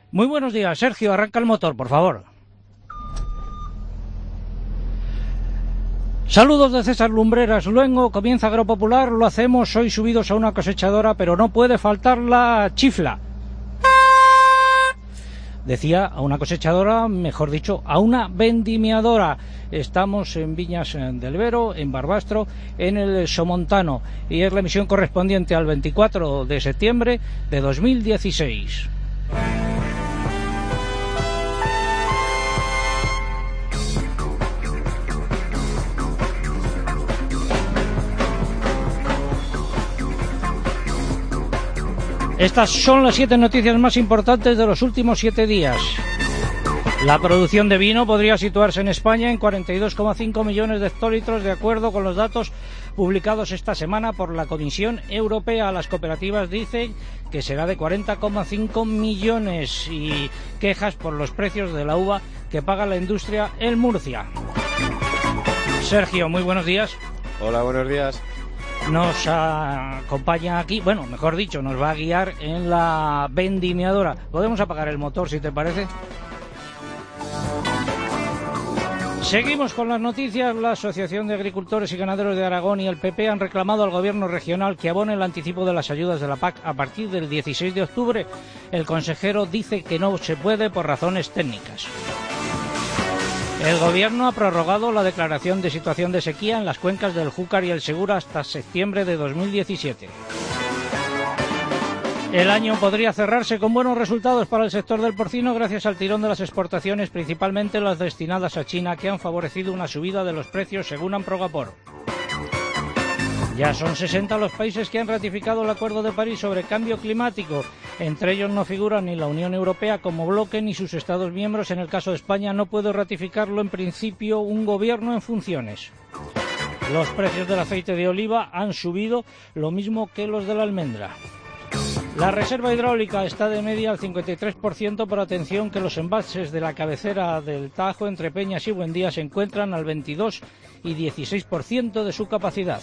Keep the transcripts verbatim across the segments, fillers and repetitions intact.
Muy buenos días, Sergio, arranca el motor, por favor. Saludos de César Lumbreras Luengo, comienza Agropopular, lo hacemos hoy subidos a una cosechadora, pero no puede faltar la chifla. Decía a una cosechadora, mejor dicho, a una vendimiadora. Estamos en Viñas del Vero, en Barbastro, en el Somontano, y es la emisión correspondiente al veinticuatro de septiembre de dos mil dieciséis. Estas son las siete noticias más importantes de los últimos siete días. La producción de vino podría situarse en España en cuarenta y dos coma cinco millones de hectolitros, de acuerdo con los datos publicados esta semana por la Comisión Europea. Las cooperativas dicen que será de cuarenta coma cinco millones, y quejas por los precios de la uva que paga la industria en Murcia. Sergio, muy buenos días. Hola, buenos días. Nos acompaña aquí, bueno, mejor dicho, nos va a guiar en la vendimiadora. ¿Podemos apagar el motor, si te parece? Seguimos con las noticias. La Asociación de Agricultores y Ganaderos de Aragón y el P P han reclamado al Gobierno regional que abone el anticipo de las ayudas de la P A C a partir del dieciséis de octubre. El consejero dice que no se puede por razones técnicas. El Gobierno ha prorrogado la declaración de situación de sequía en las cuencas del Júcar y el Segura hasta septiembre de dos mil diecisiete. El año podría cerrarse con buenos resultados para el sector del porcino gracias al tirón de las exportaciones, principalmente las destinadas a China, que han favorecido una subida de los precios según Amprogapor. Ya son sesenta los países que han ratificado el Acuerdo de París sobre cambio climático. Entre ellos no figuran ni la Unión Europea como bloque ni sus Estados miembros. En el caso de España no puede ratificarlo en principio un gobierno en funciones. Los precios del aceite de oliva han subido lo mismo que los de la almendra. La reserva hidráulica está de media al cincuenta y tres por ciento, pero atención que los embalses de la cabecera del Tajo entre Peñas y Buendía se encuentran al veintidós y dieciséis por ciento de su capacidad.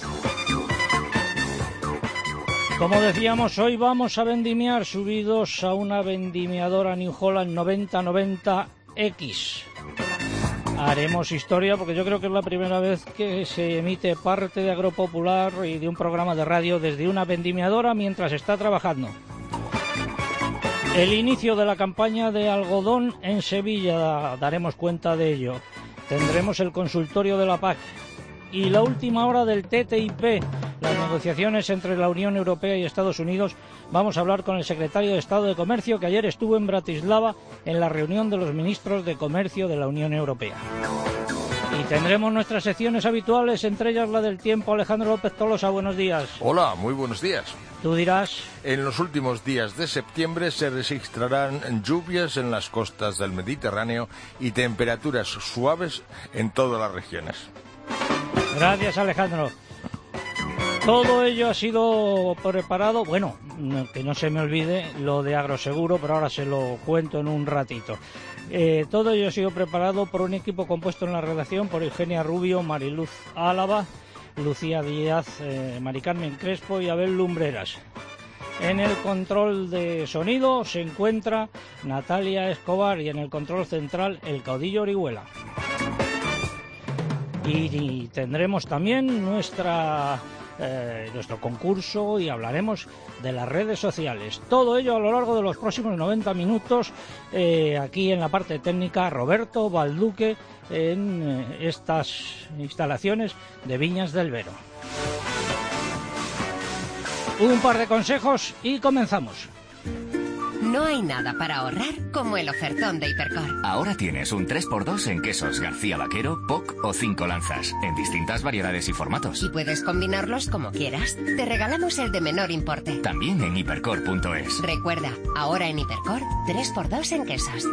Como decíamos, hoy vamos a vendimiar subidos a una vendimiadora New Holland noventa noventa X. Haremos historia porque yo creo que es la primera vez que se emite parte de Agropopular y de un programa de radio desde una vendimiadora mientras está trabajando. El inicio de la campaña de algodón en Sevilla, daremos cuenta de ello. Tendremos el consultorio de la P A C y la última hora del T T I P, las negociaciones entre la Unión Europea y Estados Unidos. Vamos a hablar con el secretario de Estado de Comercio, que ayer estuvo en Bratislava en la reunión de los ministros de Comercio de la Unión Europea. Y tendremos nuestras secciones habituales, entre ellas la del tiempo. Alejandro López Tolosa, buenos días. Hola, muy buenos días. Tú dirás. En los últimos días de septiembre se registrarán lluvias en las costas del Mediterráneo y temperaturas suaves en todas las regiones. Gracias, Alejandro. Todo ello ha sido preparado, bueno, que no se me olvide lo de Agroseguro, pero ahora se lo cuento en un ratito. Eh, todo ello ha sido preparado por un equipo compuesto en la redacción por Eugenia Rubio, Mariluz Álava, Lucía Díaz, eh, Mari Carmen Crespo y Abel Lumbreras. En el control de sonido se encuentra Natalia Escobar y en el control central el caudillo Orihuela. Y, y tendremos también nuestra... Eh, nuestro concurso y hablaremos de las redes sociales. Todo ello a lo largo de los próximos noventa minutos, eh, aquí en la parte técnica Roberto Balduque en eh, estas instalaciones de Viñas del Vero. Un par de consejos y comenzamos. No hay nada para ahorrar como el ofertón de Hipercor. Ahora tienes un tres por dos en quesos García Vaquero, P O C o cinco lanzas, en distintas variedades y formatos. Y puedes combinarlos como quieras. Te regalamos el de menor importe. También en hipercor punto es. Recuerda, ahora en Hipercor, tres por dos en quesos.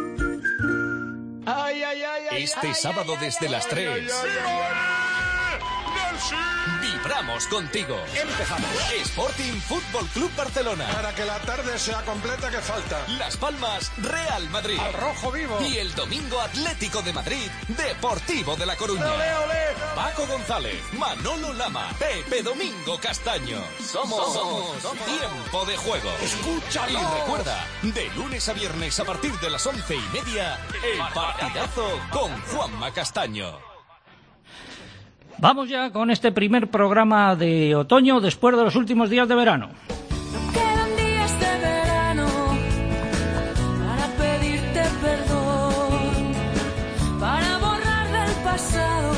Este sábado desde las tres... Vibramos contigo. Empezamos. Sporting Fútbol Club Barcelona. Para que la tarde sea completa, ¿qué falta? Las Palmas, Real Madrid. Al rojo vivo. Y el domingo Atlético de Madrid, Deportivo de La Coruña. ¡Ole, ole! Paco González, Manolo Lama, Pepe Domingo Castaño. Somos, somos, somos Tiempo de Juego. ¡Escúchalo! Y recuerda, de lunes a viernes a partir de las once y media, el partidazo con Juanma Castaño. Vamos ya con este primer programa de otoño después de los últimos días de verano. Quedan días de verano para pedirte perdón, para borrar del pasado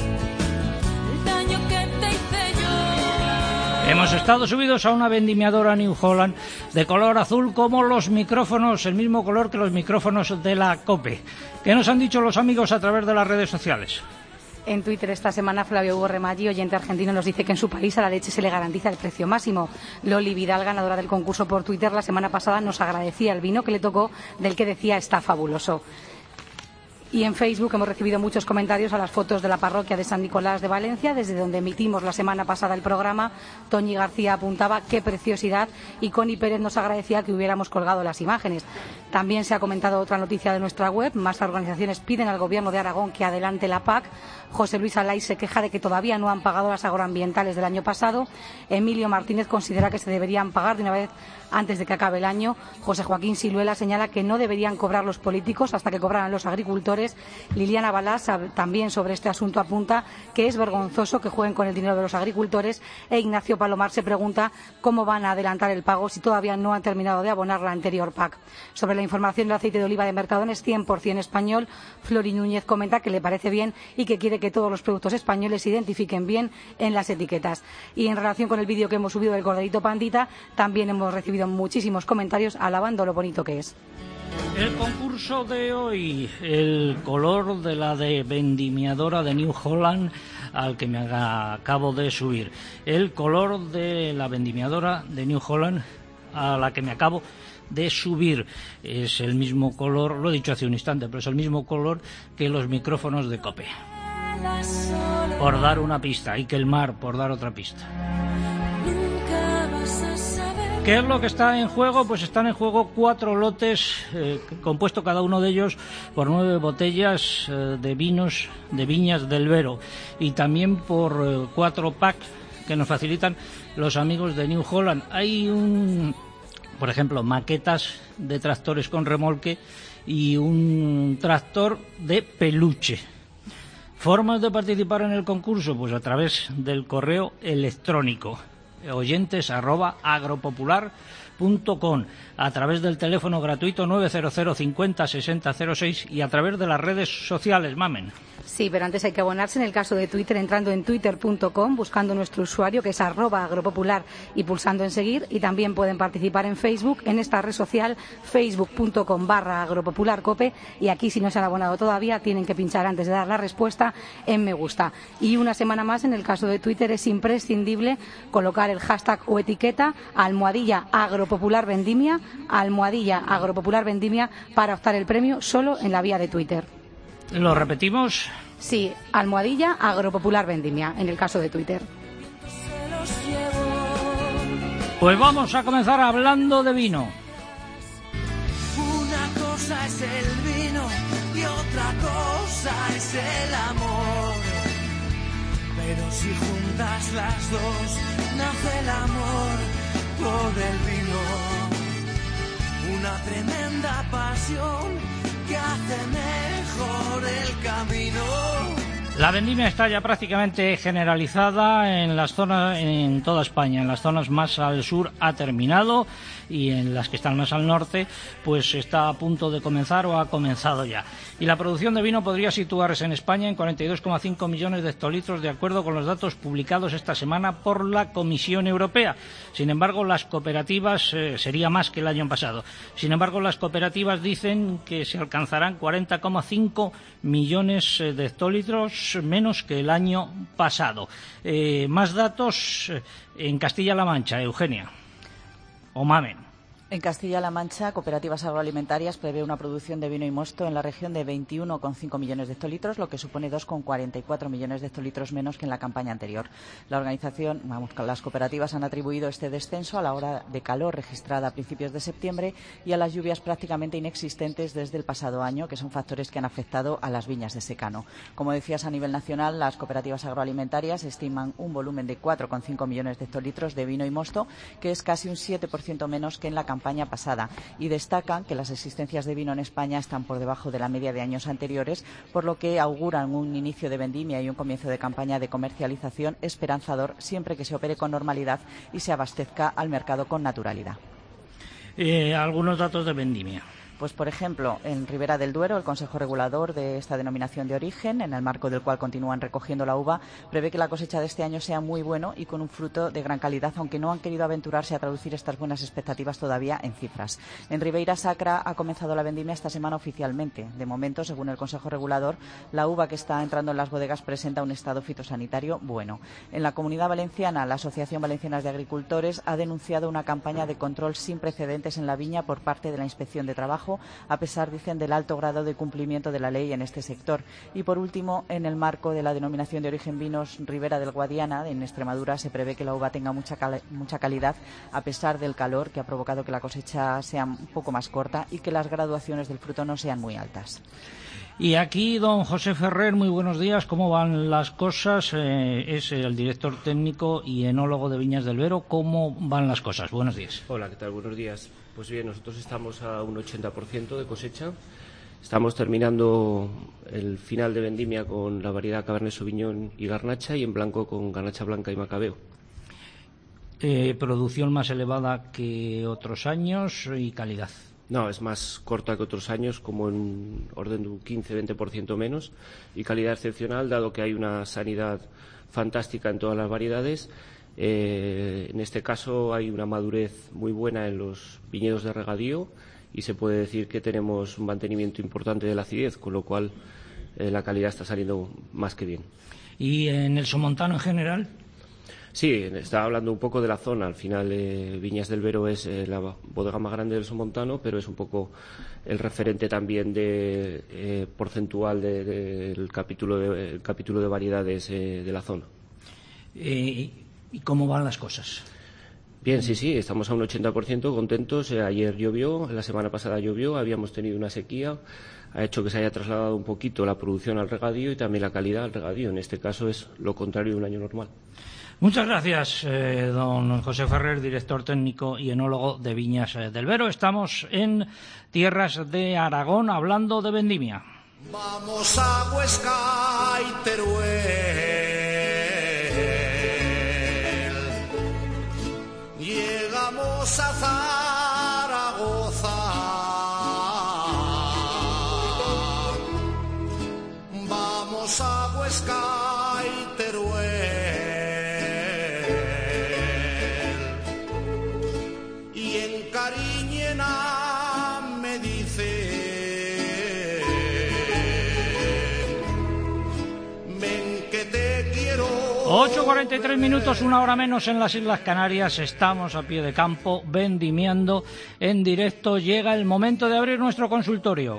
el daño que te hice yo. Hemos estado subidos a una vendimiadora New Holland de color azul como los micrófonos, el mismo color que los micrófonos de la COPE. ¿Qué nos han dicho los amigos a través de las redes sociales? En Twitter esta semana Flavio Hugo Remaggi, oyente argentino, nos dice que en su país a la leche se le garantiza el precio máximo. Loli Vidal, ganadora del concurso por Twitter, la semana pasada nos agradecía el vino que le tocó, del que decía está fabuloso. Y en Facebook hemos recibido muchos comentarios a las fotos de la parroquia de San Nicolás de Valencia, desde donde emitimos la semana pasada el programa. Toñi García apuntaba qué preciosidad y Connie Pérez nos agradecía que hubiéramos colgado las imágenes. También se ha comentado otra noticia de nuestra web. Más organizaciones piden al Gobierno de Aragón que adelante la P A C. José Luis Alay se queja de que todavía no han pagado las agroambientales del año pasado. Emilio Martínez considera que se deberían pagar de una vez antes de que acabe el año. José Joaquín Siluela señala que no deberían cobrar los políticos hasta que cobraran los agricultores. Liliana Balás también sobre este asunto apunta que es vergonzoso que jueguen con el dinero de los agricultores. E Ignacio Palomar se pregunta cómo van a adelantar el pago si todavía no han terminado de abonar la anterior P A C. Sobre la información del aceite de oliva de Mercadona es cien por ciento español. Flori Núñez comenta que le parece bien y que quiere que todos los productos españoles se identifiquen bien en las etiquetas. Y en relación con el vídeo que hemos subido del Corderito Pandita, también hemos recibido muchísimos comentarios alabando lo bonito que es. El concurso de hoy, el color de la de vendimiadora de New Holland al que me acabo de subir. El color de la vendimiadora de New Holland a la que me acabo de subir. Es el mismo color, lo he dicho hace un instante, pero es el mismo color que los micrófonos de COPE. Por dar una pista, y que el mar, por dar otra pista. ¿Qué es lo que está en juego? Pues están en juego cuatro lotes, eh, compuesto cada uno de ellos por nueve botellas eh, de vinos de Viñas del Vero y también por eh, cuatro packs que nos facilitan los amigos de New Holland. Hay un, por ejemplo, maquetas de tractores con remolque y un tractor de peluche. ¿Formas de participar en el concurso? Pues a través del correo electrónico oyentes arroba agropopular punto com, a través del teléfono gratuito nueve cero cero cincuenta sesenta cero seis y a través de las redes sociales, Mamen. Sí, pero antes hay que abonarse en el caso de Twitter entrando en twitter punto com, buscando nuestro usuario que es arroba agropopular y pulsando en seguir, y también pueden participar en Facebook en esta red social facebook punto com barra agropopularcope, y aquí si no se han abonado todavía tienen que pinchar antes de dar la respuesta en me gusta. Y una semana más en el caso de Twitter es imprescindible colocar el hashtag o etiqueta almohadilla agropopular vendimia, almohadilla agropopular vendimia para optar el premio solo en la vía de Twitter. ¿Lo repetimos? Sí, almohadilla agropopular vendimia, en el caso de Twitter. Pues vamos a comenzar hablando de vino. Una cosa es el vino y otra cosa es el amor. Pero si juntas las dos, nace el amor por el vino. Una tremenda pasión que hace mejor el camino. La vendimia está ya prácticamente generalizada en las zonas, en toda España. En las zonas más al sur ha terminado y en las que están más al norte pues está a punto de comenzar o ha comenzado ya. Y la producción de vino podría situarse en España en cuarenta y dos coma cinco millones de hectolitros, de acuerdo con los datos publicados esta semana por la Comisión Europea. Sin embargo, las cooperativas, eh, sería más que el año pasado. Sin embargo, las cooperativas dicen que se alcanzarán cuarenta coma cinco millones de hectolitros, menos que el año pasado. Eh, más datos en Castilla-La Mancha, Eugenia. O Mamen. En Castilla-La Mancha, Cooperativas Agroalimentarias prevé una producción de vino y mosto en la región de veintiuno coma cinco millones de hectolitros, lo que supone dos coma cuarenta y cuatro millones de hectolitros menos que en la campaña anterior. La organización, vamos, las cooperativas han atribuido este descenso a la ola de calor registrada a principios de septiembre y a las lluvias prácticamente inexistentes desde el pasado año, que son factores que han afectado a las viñas de secano. Como decías, a nivel nacional, las cooperativas agroalimentarias estiman un volumen de cuatro coma cinco millones de hectolitros de vino y mosto, que es casi un siete por ciento menos que en la campaña pasada, y destacan que las existencias de vino en España están por debajo de la media de años anteriores, por lo que auguran un inicio de vendimia y un comienzo de campaña de comercialización esperanzador siempre que se opere con normalidad y se abastezca al mercado con naturalidad. Eh, algunos datos de vendimia. Pues, por ejemplo, en Ribera del Duero, el Consejo Regulador de esta denominación de origen, en el marco del cual continúan recogiendo la uva, prevé que la cosecha de este año sea muy bueno y con un fruto de gran calidad, aunque no han querido aventurarse a traducir estas buenas expectativas todavía en cifras. En Ribeira Sacra ha comenzado la vendimia esta semana oficialmente. De momento, según el Consejo Regulador, la uva que está entrando en las bodegas presenta un estado fitosanitario bueno. En la Comunidad Valenciana, la Asociación Valenciana de Agricultores ha denunciado una campaña de control sin precedentes en la viña por parte de la Inspección de Trabajo, a pesar, dicen, del alto grado de cumplimiento de la ley en este sector. Y, por último, en el marco de la denominación de origen vinos Ribera del Guadiana, en Extremadura, se prevé que la uva tenga mucha, cal mucha calidad, a pesar del calor que ha provocado que la cosecha sea un poco más corta y que las graduaciones del fruto no sean muy altas. Y aquí, don José Ferrer, muy buenos días. ¿Cómo van las cosas? Eh, es el director técnico y enólogo de Viñas del Duero. ¿Cómo van las cosas? Buenos días. Hola, ¿qué tal? Buenos días. Pues bien, nosotros estamos a un ochenta por ciento de cosecha. Estamos terminando el final de vendimia con la variedad Cabernet Sauvignon y Garnacha, y en blanco con Garnacha Blanca y Macabeo. Eh, ¿Producción más elevada que otros años y calidad? No, es más corta que otros años, como en orden de un quince a veinte por ciento menos, y calidad excepcional, dado que hay una sanidad fantástica en todas las variedades. Eh, en este caso hay una madurez muy buena en los viñedos de regadío y se puede decir que tenemos un mantenimiento importante de la acidez, con lo cual eh, la calidad está saliendo más que bien. ¿Y en el somontano en general? Sí, estaba hablando un poco de la zona. Al final, eh, Viñas del Duero es eh, la bodega más grande del somontano, pero es un poco el referente también de, eh, porcentual del de, de capítulo, de, el capítulo de variedades eh, de la zona. Eh, ¿Y cómo van las cosas? Bien, sí, sí, estamos a un ochenta por ciento contentos. Eh, ayer llovió, la semana pasada llovió, habíamos tenido una sequía, ha hecho que se haya trasladado un poquito la producción al regadío y también la calidad al regadío. En este caso es lo contrario de un año normal. Muchas gracias, eh, don José Ferrer, director técnico y enólogo de Viñas del Duero. Estamos en tierras de Aragón hablando de vendimia. Vamos a Huesca y Teruel, llegamos a Zaragoza, vamos a Huesca y Teruel. ocho cuarenta y tres minutos, una hora menos en las Islas Canarias. Estamos a pie de campo, vendimiando en directo. Llega el momento de abrir nuestro consultorio.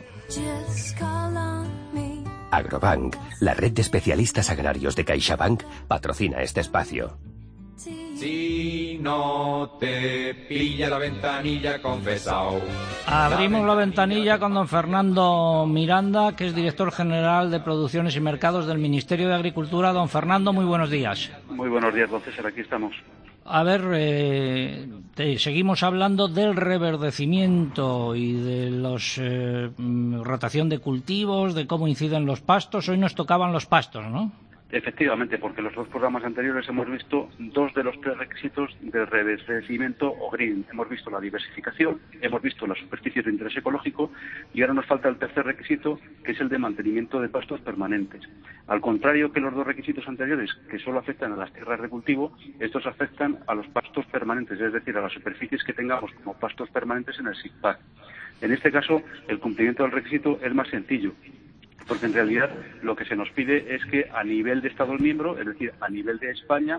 Agrobank, la red de especialistas agrarios de CaixaBank, patrocina este espacio. Si no te pilla la ventanilla, confesao. Abrimos la, la ventanilla con don Fernando Miranda, que es director general de Producciones y Mercados del Ministerio de Agricultura. Don Fernando, muy buenos días. Muy buenos días, don César, aquí estamos. A ver, eh, te, seguimos hablando del reverdecimiento y de los eh, rotación de cultivos, de cómo inciden los pastos. Hoy nos tocaban los pastos, ¿no? Efectivamente, porque en los dos programas anteriores hemos visto dos de los tres requisitos del reverdecimiento o green. Hemos visto la diversificación, hemos visto las superficies de interés ecológico y ahora nos falta el tercer requisito, que es el de mantenimiento de pastos permanentes. Al contrario que los dos requisitos anteriores, que solo afectan a las tierras de cultivo, estos afectan a los pastos permanentes, es decir, a las superficies que tengamos como pastos permanentes en el S I C P A C. En este caso, el cumplimiento del requisito es más sencillo, porque en realidad lo que se nos pide es que a nivel de Estado miembro, es decir, a nivel de España,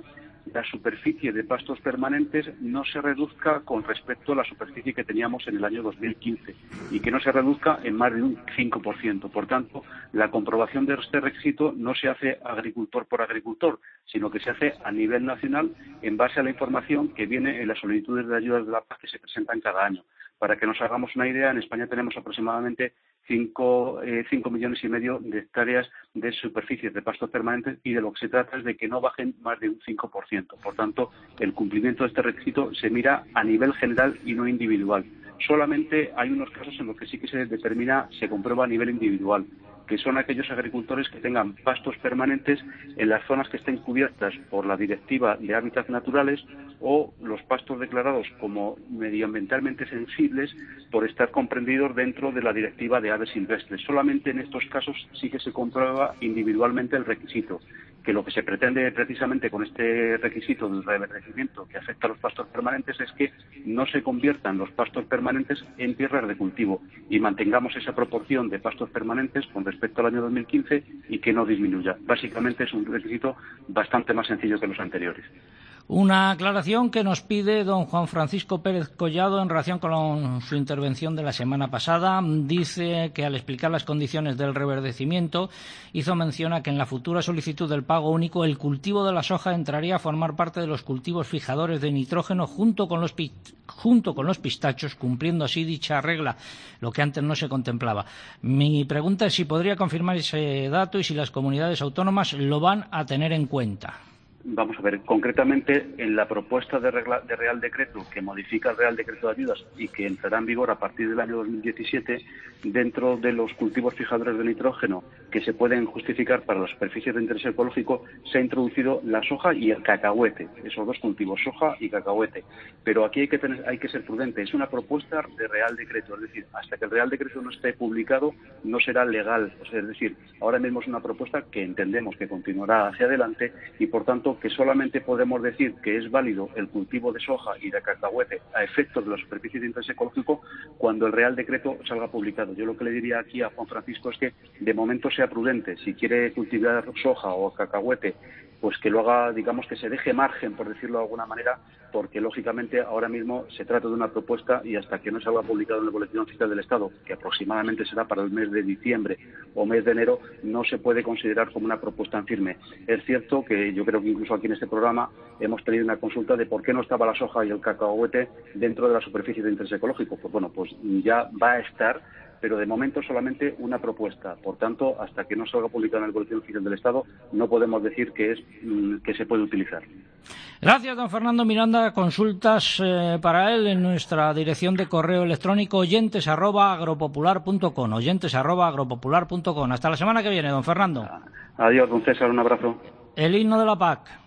la superficie de pastos permanentes no se reduzca con respecto a la superficie que teníamos en el año dos mil quince y que no se reduzca en más de un cinco por ciento. Por tanto, la comprobación de este requisito no se hace agricultor por agricultor, sino que se hace a nivel nacional en base a la información que viene en las solicitudes de ayudas de la P A C que se presentan cada año. Para que nos hagamos una idea, en España tenemos aproximadamente cinco millones y medio de hectáreas de superficies de pastos permanentes y de lo que se trata es de que no bajen más de un cinco por ciento. Por tanto, el cumplimiento de este requisito se mira a nivel general y no individual. Solamente hay unos casos en los que sí que se determina, se comprueba a nivel individual, que son aquellos agricultores que tengan pastos permanentes en las zonas que estén cubiertas por la Directiva de Hábitats Naturales o los pastos declarados como medioambientalmente sensibles por estar comprendidos dentro de la Directiva de Aves Silvestres. Solamente en estos casos sí que se comprueba individualmente el requisito, que lo que se pretende precisamente con este requisito del reverdecimiento que afecta a los pastos permanentes es que no se conviertan los pastos permanentes en tierras de cultivo y mantengamos esa proporción de pastos permanentes con respecto al año dos mil quince y que no disminuya. Básicamente es un requisito bastante más sencillo que los anteriores. Una aclaración que nos pide don Juan Francisco Pérez Collado en relación con su intervención de la semana pasada. Dice que al explicar las condiciones del reverdecimiento hizo mención a que en la futura solicitud del pago único el cultivo de la soja entraría a formar parte de los cultivos fijadores de nitrógeno junto con los, pi- junto con los pistachos, cumpliendo así dicha regla, lo que antes no se contemplaba. Mi pregunta es si podría confirmar ese dato y si las comunidades autónomas lo van a tener en cuenta. Vamos a ver, concretamente en la propuesta de, regla, de Real Decreto que modifica el Real Decreto de Ayudas y que entrará en vigor a partir del año dos mil diecisiete, dentro de los cultivos fijadores de nitrógeno que se pueden justificar para las superficies de interés ecológico, se ha introducido la soja y el cacahuete, esos dos cultivos, soja y cacahuete. Pero aquí hay que, tener, hay que ser prudente, es una propuesta de Real Decreto, es decir, hasta que el Real Decreto no esté publicado no será legal, o sea, es decir, ahora mismo es una propuesta que entendemos que continuará hacia adelante y por tanto que solamente podemos decir que es válido el cultivo de soja y de cacahuete a efectos de la superficie de interés ecológico cuando el Real Decreto salga publicado. Yo lo que le diría aquí a Juan Francisco es que de momento sea prudente. Si quiere cultivar soja o cacahuete, pues que lo haga, digamos, que se deje margen, por decirlo de alguna manera, porque lógicamente ahora mismo se trata de una propuesta y hasta que no salga publicado en el Boletín Oficial del Estado, que aproximadamente será para el mes de diciembre o mes de enero, no se puede considerar como una propuesta en firme. Es cierto que yo creo que incluso aquí en este programa hemos tenido una consulta de por qué no estaba la soja y el cacahuete dentro de la superficie de interés ecológico. Pues bueno, pues ya va a estar, pero de momento solamente una propuesta. Por tanto, hasta que no salga publicado en el Boletín Oficial del Estado, no podemos decir que es que se puede utilizar. Gracias, don Fernando Miranda. Consultas eh, para él en nuestra dirección de correo electrónico oyentes arroba agropopular punto com, oyentes arroba agropopular punto com. Hasta la semana que viene, don Fernando. Adiós, don César, un abrazo. El himno de la P A C.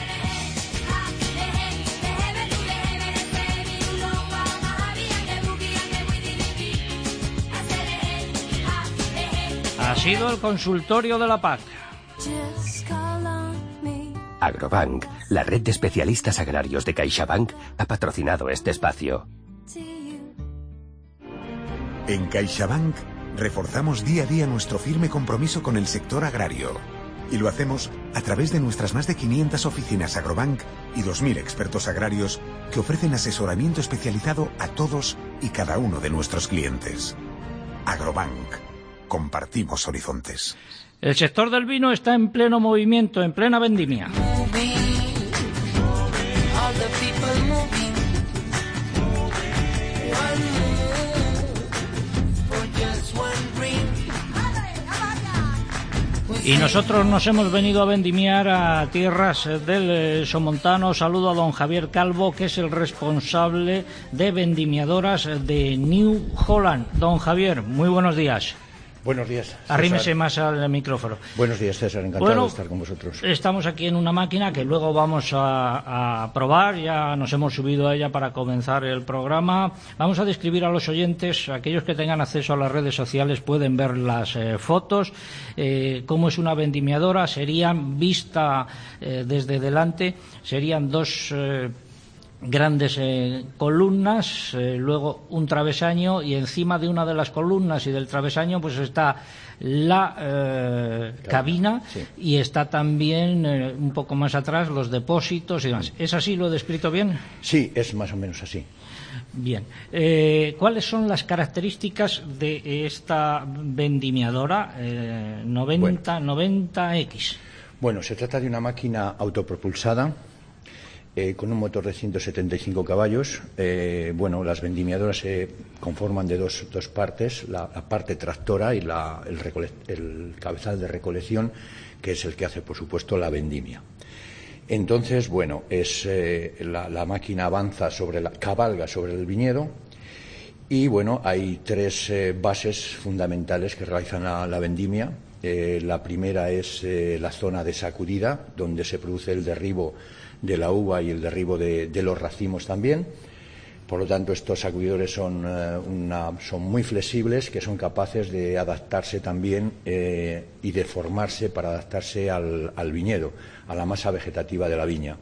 Ha sido el consultorio de la P A C. Agrobank, la red de especialistas agrarios de CaixaBank, ha patrocinado este espacio. En CaixaBank reforzamos día a día nuestro firme compromiso con el sector agrario. Y lo hacemos a través de nuestras más de quinientas oficinas Agrobank y dos mil expertos agrarios que ofrecen asesoramiento especializado a todos y cada uno de nuestros clientes. Agrobank. Compartimos horizontes. El sector del vino está en pleno movimiento, en plena vendimia. Y nosotros nos hemos venido a vendimiar a tierras del Somontano. Saludo a don Javier Calvo, que es el responsable de vendimiadoras de New Holland. Don Javier, muy buenos días. Buenos días, César. Arrímese más al micrófono. Buenos días, César. Encantado bueno, de estar con vosotros. Estamos aquí en una máquina que luego vamos a, a probar. Ya nos hemos subido a ella para comenzar el programa. Vamos a describir a los oyentes, aquellos que tengan acceso a las redes sociales pueden ver las eh, fotos. Eh, cómo es una vendimiadora. Serían, vista eh, desde delante, serían dos... Eh, grandes eh, columnas, eh, luego un travesaño, y encima de una de las columnas y del travesaño pues está la eh, cabina, sí. Y está también eh, un poco más atrás los depósitos y demás. ¿Es así? ¿Lo he descrito bien? Sí, es más o menos así. Bien. Eh, ¿Cuáles son las características de esta vendimiadora eh, noventa noventa equis? Bueno, se trata de una máquina autopropulsada eh, con un motor de ciento setenta y cinco caballos. Eh, bueno, las vendimiadoras se conforman de dos, dos partes, la, la parte tractora y la, el, el cabezal de recolección, que es el que hace, por supuesto, la vendimia. Entonces, bueno, es eh, la, la máquina avanza sobre la, cabalga sobre el viñedo y, bueno, hay tres eh, bases fundamentales que realizan la, la vendimia. Eh, la primera es eh, la zona de sacudida, donde se produce el derribo de la uva y el derribo de, de los racimos también. Por lo tanto, estos sacudidores son, eh, una, son muy flexibles, que son capaces de adaptarse también eh, y de formarse para adaptarse al, al viñedo, a la masa vegetativa de la viña.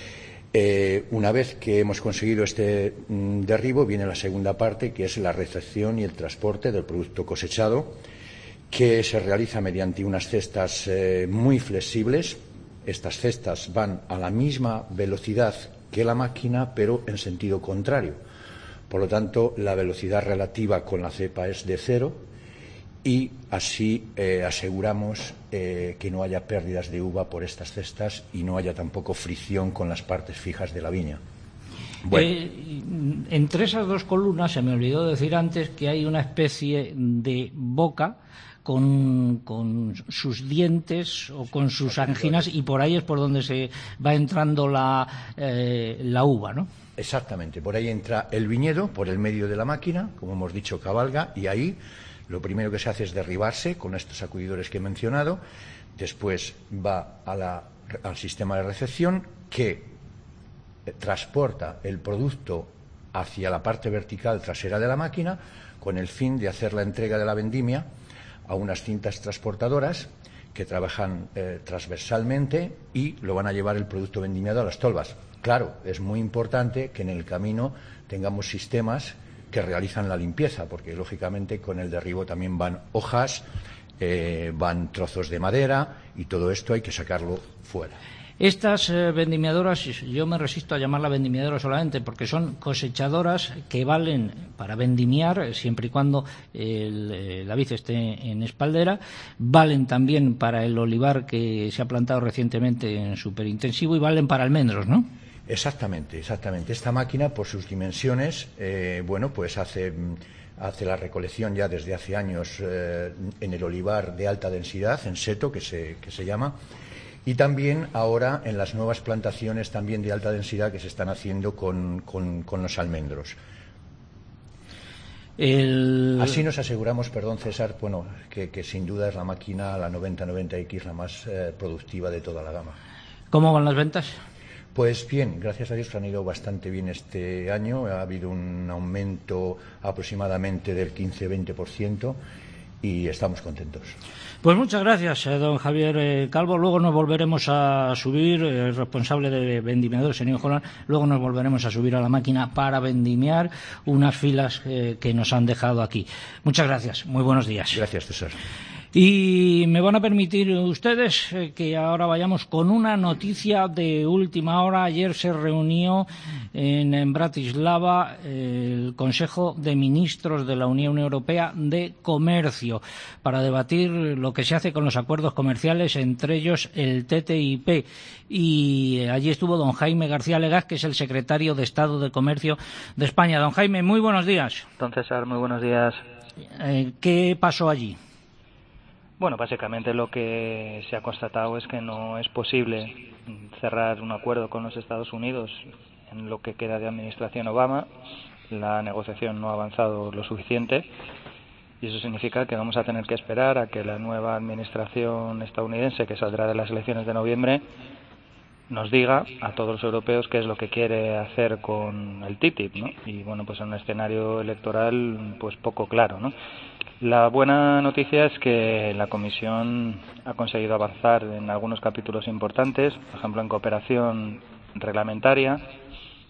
Eh, una vez que hemos conseguido este mm, derribo, viene la segunda parte, que es la recepción y el transporte del producto cosechado, que se realiza mediante unas cestas eh, muy flexibles. Estas cestas van a la misma velocidad que la máquina, pero en sentido contrario. Por lo tanto, la velocidad relativa con la cepa es de cero y así eh, aseguramos eh, que no haya pérdidas de uva por estas cestas y no haya tampoco fricción con las partes fijas de la viña. Bueno. Eh, entre esas dos columnas, se me olvidó decir antes que hay una especie de boca Con, con sus dientes o con sus anginas, y por ahí es por donde se va entrando la, eh, la uva, ¿no? Exactamente, por ahí entra el viñedo, por el medio de la máquina, como hemos dicho, cabalga, y ahí lo primero que se hace es derribarse con estos sacudidores que he mencionado. Después va a la, al sistema de recepción, que transporta el producto hacia la parte vertical trasera de la máquina, con el fin de hacer la entrega de la vendimia a unas cintas transportadoras que trabajan eh, transversalmente y lo van a llevar el producto vendimiado a las tolvas. Claro, es muy importante que en el camino tengamos sistemas que realizan la limpieza, porque lógicamente con el derribo también van hojas, eh, van trozos de madera y todo esto hay que sacarlo fuera. Estas eh, vendimiadoras, yo me resisto a llamarla vendimiadora solamente porque son cosechadoras que valen para vendimiar siempre y cuando el, eh, la vid esté en espaldera, valen también para el olivar que se ha plantado recientemente en superintensivo y valen para almendros, ¿no? Exactamente, exactamente. Esta máquina, por sus dimensiones, eh, bueno, pues hace, hace la recolección ya desde hace años eh, en el olivar de alta densidad, en seto, que se, que se llama. Y también ahora en las nuevas plantaciones también de alta densidad que se están haciendo con, con, con los almendros. El... Así nos aseguramos, perdón César, bueno, que, que sin duda es la máquina, la noventa noventa equis, la más eh, productiva de toda la gama. ¿Cómo van las ventas? Pues bien, gracias a Dios han ido bastante bien este año. Ha habido un aumento aproximadamente del quince a veinte por ciento y estamos contentos. Pues muchas gracias, eh, don Javier eh, Calvo. Luego nos volveremos a subir, el eh, responsable de vendimiadores en New Holland, luego nos volveremos a subir a la máquina para vendimiar unas filas eh, que nos han dejado aquí. Muchas gracias, muy buenos días. Gracias, César. Y me van a permitir ustedes eh, que ahora vayamos con una noticia de última hora. Ayer se reunió en, en Bratislava eh, el Consejo de Ministros de la Unión Europea de Comercio para debatir lo que se hace con los acuerdos comerciales, entre ellos el T T I P. Y eh, allí estuvo don Jaime García Legaz, que es el secretario de Estado de Comercio de España. Don Jaime, muy buenos días. Don César, muy buenos días. Eh, ¿Qué pasó allí? Bueno, básicamente lo que se ha constatado es que no es posible cerrar un acuerdo con los Estados Unidos en lo que queda de administración Obama. La negociación no ha avanzado lo suficiente y eso significa que vamos a tener que esperar a que la nueva administración estadounidense, que saldrá de las elecciones de noviembre, nos diga a todos los europeos qué es lo que quiere hacer con el T T I P, ¿no? Y bueno, pues en un escenario electoral pues poco claro, ¿no? La buena noticia es que la Comisión ha conseguido avanzar en algunos capítulos importantes, por ejemplo en cooperación reglamentaria,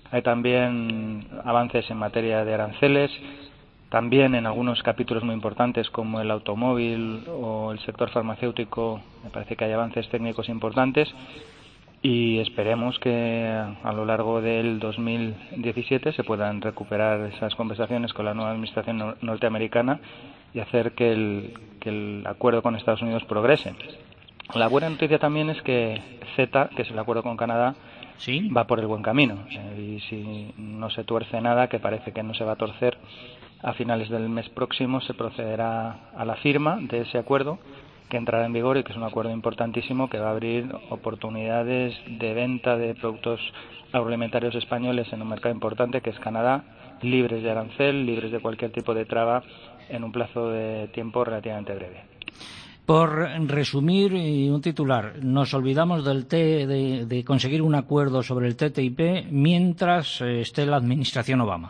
Hay también avances en materia de aranceles, también en algunos capítulos muy importantes como el automóvil o el sector farmacéutico. Me parece que hay avances técnicos importantes y esperemos que a lo largo del dos mil diecisiete se puedan recuperar esas conversaciones con la nueva administración norteamericana y hacer que el, que el acuerdo con Estados Unidos progrese. La buena noticia también es que CETA, que es el acuerdo con Canadá, ¿sí?, va por el buen camino. Y si no se tuerce nada, que parece que no se va a torcer, a finales del mes próximo se procederá a la firma de ese acuerdo, que entrará en vigor y que es un acuerdo importantísimo que va a abrir oportunidades de venta de productos agroalimentarios españoles en un mercado importante que es Canadá, libres de arancel, libres de cualquier tipo de traba, en un plazo de tiempo relativamente breve. Por resumir y un titular, nos olvidamos del T, de, de conseguir un acuerdo sobre el T T I P mientras eh, esté la administración Obama.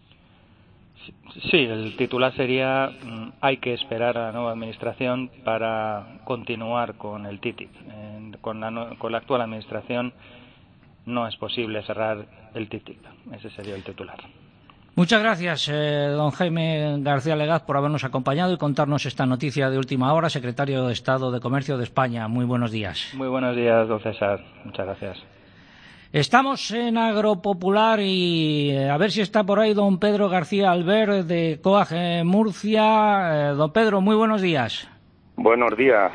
Sí, el titular sería hay que esperar a la nueva administración para continuar con el T T I P. Eh, con, la, con la actual administración no es posible cerrar el T T I P. Ese sería el titular. Muchas gracias, eh, don Jaime García Legaz, por habernos acompañado y contarnos esta noticia de última hora, secretario de Estado de Comercio de España. Muy buenos días. Muy buenos días, don César. Muchas gracias. Estamos en Agropopular y eh, a ver si está por ahí don Pedro García Albert de COAG Murcia. Eh, don Pedro, muy buenos días. Buenos días.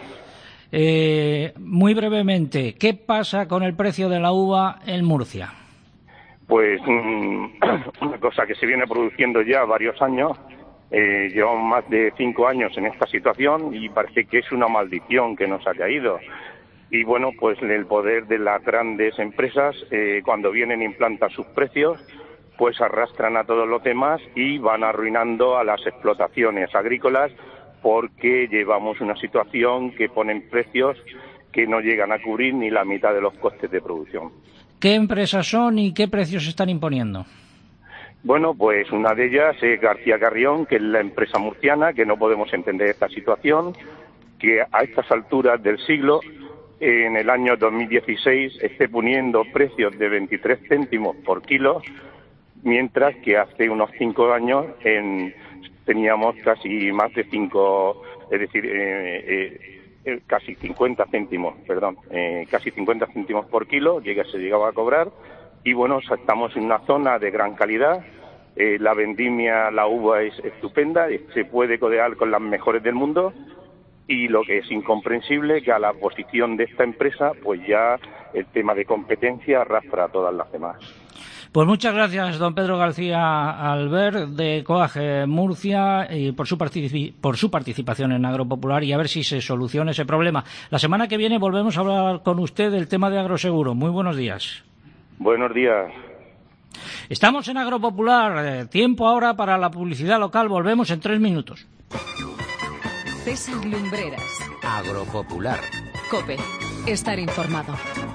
Eh, muy brevemente, ¿qué pasa con el precio de la uva en Murcia? Pues mmm, una cosa que se viene produciendo ya varios años. Eh, llevamos más de cinco años en esta situación y parece que es una maldición que nos ha caído. Y bueno, pues el poder de las grandes empresas, eh, cuando vienen e implantan sus precios, pues arrastran a todos los demás y van arruinando a las explotaciones agrícolas porque llevamos una situación que ponen precios que no llegan a cubrir ni la mitad de los costes de producción. ¿Qué empresas son y qué precios se están imponiendo? Bueno, pues una de ellas es García Carrión, que es la empresa murciana, que no podemos entender esta situación, que a estas alturas del siglo, en el año dos mil dieciséis, esté poniendo precios de veintitrés céntimos por kilo, mientras que hace unos cinco años en, teníamos casi más de cinco, es decir, eh, eh, casi cincuenta céntimos, perdón, eh, casi cincuenta céntimos por kilo, llega, se llegaba a cobrar, y bueno, estamos en una zona de gran calidad, eh, la vendimia, la uva es estupenda, se puede codear con las mejores del mundo, y lo que es incomprensible que a la posición de esta empresa, pues ya el tema de competencia arrastra a todas las demás. Pues muchas gracias, don Pedro García Albert, de COAG Murcia, y por su, particip- por su participación en Agropopular, y a ver si se soluciona ese problema. La semana que viene volvemos a hablar con usted del tema de agroseguro. Muy buenos días. Buenos días. Estamos en Agropopular. Eh, tiempo ahora para la publicidad local. Volvemos en tres minutos. César Lumbreras. Agropopular. COPE. Estar informado.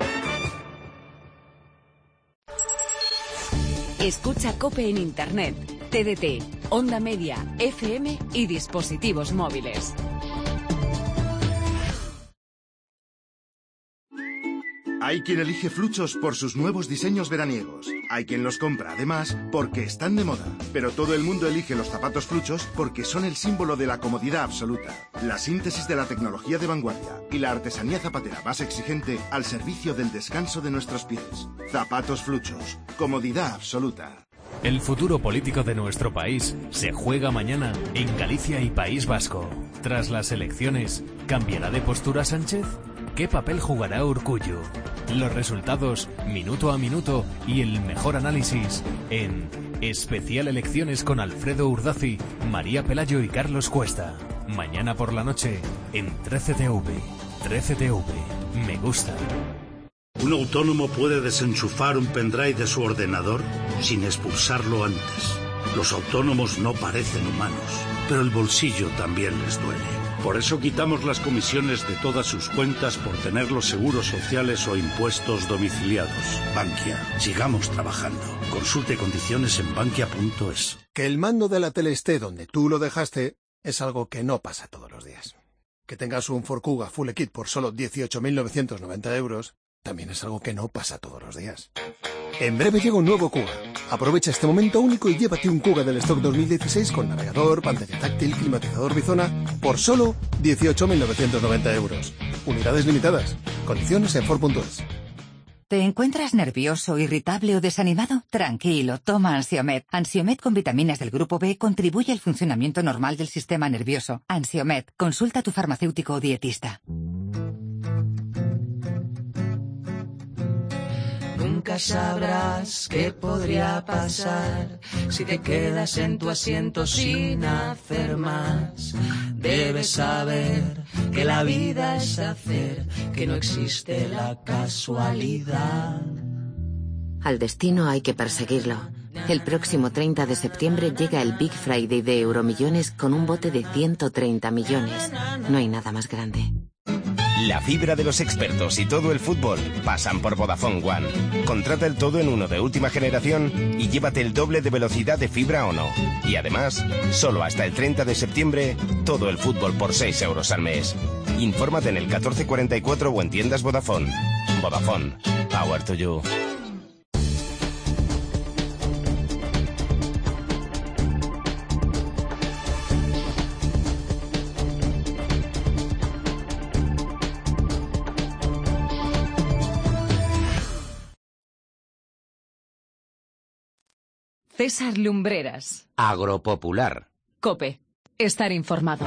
Escucha COPE en Internet, T D T, Onda Media, F M y dispositivos móviles. Hay quien elige Fluchos por sus nuevos diseños veraniegos. Hay quien los compra, además, porque están de moda. Pero todo el mundo elige los zapatos Fluchos porque son el símbolo de la comodidad absoluta. La síntesis de la tecnología de vanguardia y la artesanía zapatera más exigente al servicio del descanso de nuestros pies. Zapatos Fluchos. Comodidad absoluta. El futuro político de nuestro país se juega mañana en Galicia y País Vasco. Tras las elecciones, ¿cambiará de postura Sánchez? ¿Qué papel jugará Urkullu? Los resultados, minuto a minuto, y el mejor análisis en Especial Elecciones con Alfredo Urdazi, María Pelayo y Carlos Cuesta. Mañana por la noche en trece T V. trece T V. Me gusta. ¿Un autónomo puede desenchufar un pendrive de su ordenador sin expulsarlo antes? Los autónomos no parecen humanos, pero el bolsillo también les duele. Por eso quitamos las comisiones de todas sus cuentas por tener los seguros sociales o impuestos domiciliados. Bankia, sigamos trabajando. Consulte condiciones en bankia punto es. Que el mando de la tele esté donde tú lo dejaste es algo que no pasa todos los días. Que tengas un Ford Kuga Full Kit por solo dieciocho mil novecientos noventa euros también es algo que no pasa todos los días. En breve llega un nuevo Kuga. Aprovecha este momento único y llévate un Kuga del stock dos mil dieciséis con navegador, pantalla táctil, climatizador Bizona por solo dieciocho mil novecientos noventa euros. Unidades limitadas. Condiciones en Ford punto es. ¿Te encuentras nervioso, irritable o desanimado? Tranquilo, toma Ansiomed. Ansiomed con vitaminas del grupo B contribuye al funcionamiento normal del sistema nervioso. Ansiomed, consulta a tu farmacéutico o dietista. Nunca sabrás qué podría pasar si te quedas en tu asiento sin hacer más. Debes saber que la vida es hacer, que no existe la casualidad. Al destino hay que perseguirlo. El próximo treinta de septiembre llega el Big Friday de Euromillones con un bote de ciento treinta millones. No hay nada más grande. La fibra de los expertos y todo el fútbol pasan por Vodafone One. Contrata el todo en uno de última generación y llévate el doble de velocidad de fibra o no. Y además, solo hasta el treinta de septiembre, todo el fútbol por seis euros al mes. Infórmate en el catorce cuarenta y cuatro o en tiendas Vodafone. Vodafone. Power to you. César Lumbreras. Agropopular. COPE. Estar informado.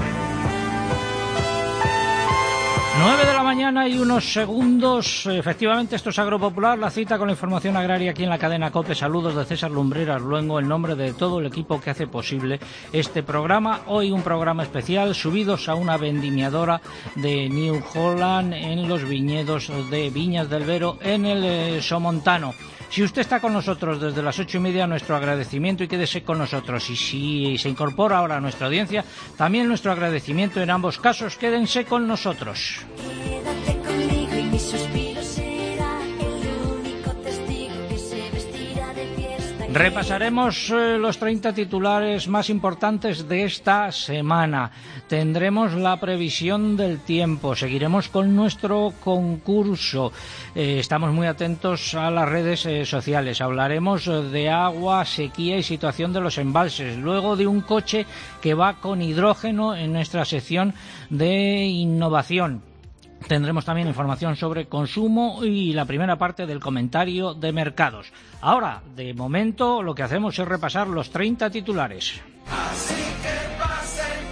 nueve de la mañana y unos segundos. Efectivamente, esto es Agropopular, la cita con la información agraria aquí en la cadena COPE. Saludos de César Lumbreras Luengo, en nombre de todo el equipo que hace posible este programa. Hoy un programa especial, subidos a una vendimiadora de New Holland en los viñedos de Viñas del Vero, en el eh, Somontano. Si usted está con nosotros desde las ocho y media, nuestro agradecimiento y quédese con nosotros. Y si se incorpora ahora a nuestra audiencia, también nuestro agradecimiento en ambos casos. Quédense con nosotros. Quédate conmigo y mi suspiro será el único testigo que se vestirá de fiesta. Repasaremos eh, los treinta titulares más importantes de esta semana. Tendremos la previsión del tiempo. Seguiremos con nuestro concurso. Eh, estamos muy atentos a las redes eh, sociales. Hablaremos de agua, sequía y situación de los embalses. Luego de un coche que va con hidrógeno en nuestra sección de innovación. Tendremos también información sobre consumo y la primera parte del comentario de mercados. Ahora, de momento, lo que hacemos es repasar los treinta titulares. Así que pasen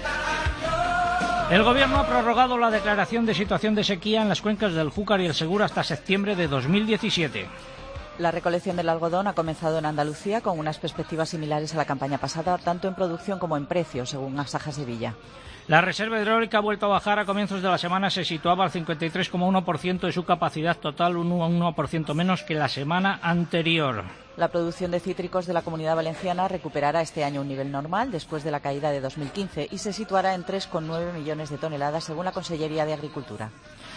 treinta años. El Gobierno ha prorrogado la declaración de situación de sequía en las cuencas del Júcar y el Segura hasta septiembre de dos mil diecisiete. La recolección del algodón ha comenzado en Andalucía con unas perspectivas similares a la campaña pasada, tanto en producción como en precio, según Asaja Sevilla. La reserva hidráulica ha vuelto a bajar. A comienzos de la semana se situaba al cincuenta y tres coma uno por ciento de su capacidad total, un uno por ciento menos que la semana anterior. La producción de cítricos de la Comunidad Valenciana recuperará este año un nivel normal después de la caída de dos mil quince y se situará en tres coma nueve millones de toneladas, según la Consellería de Agricultura.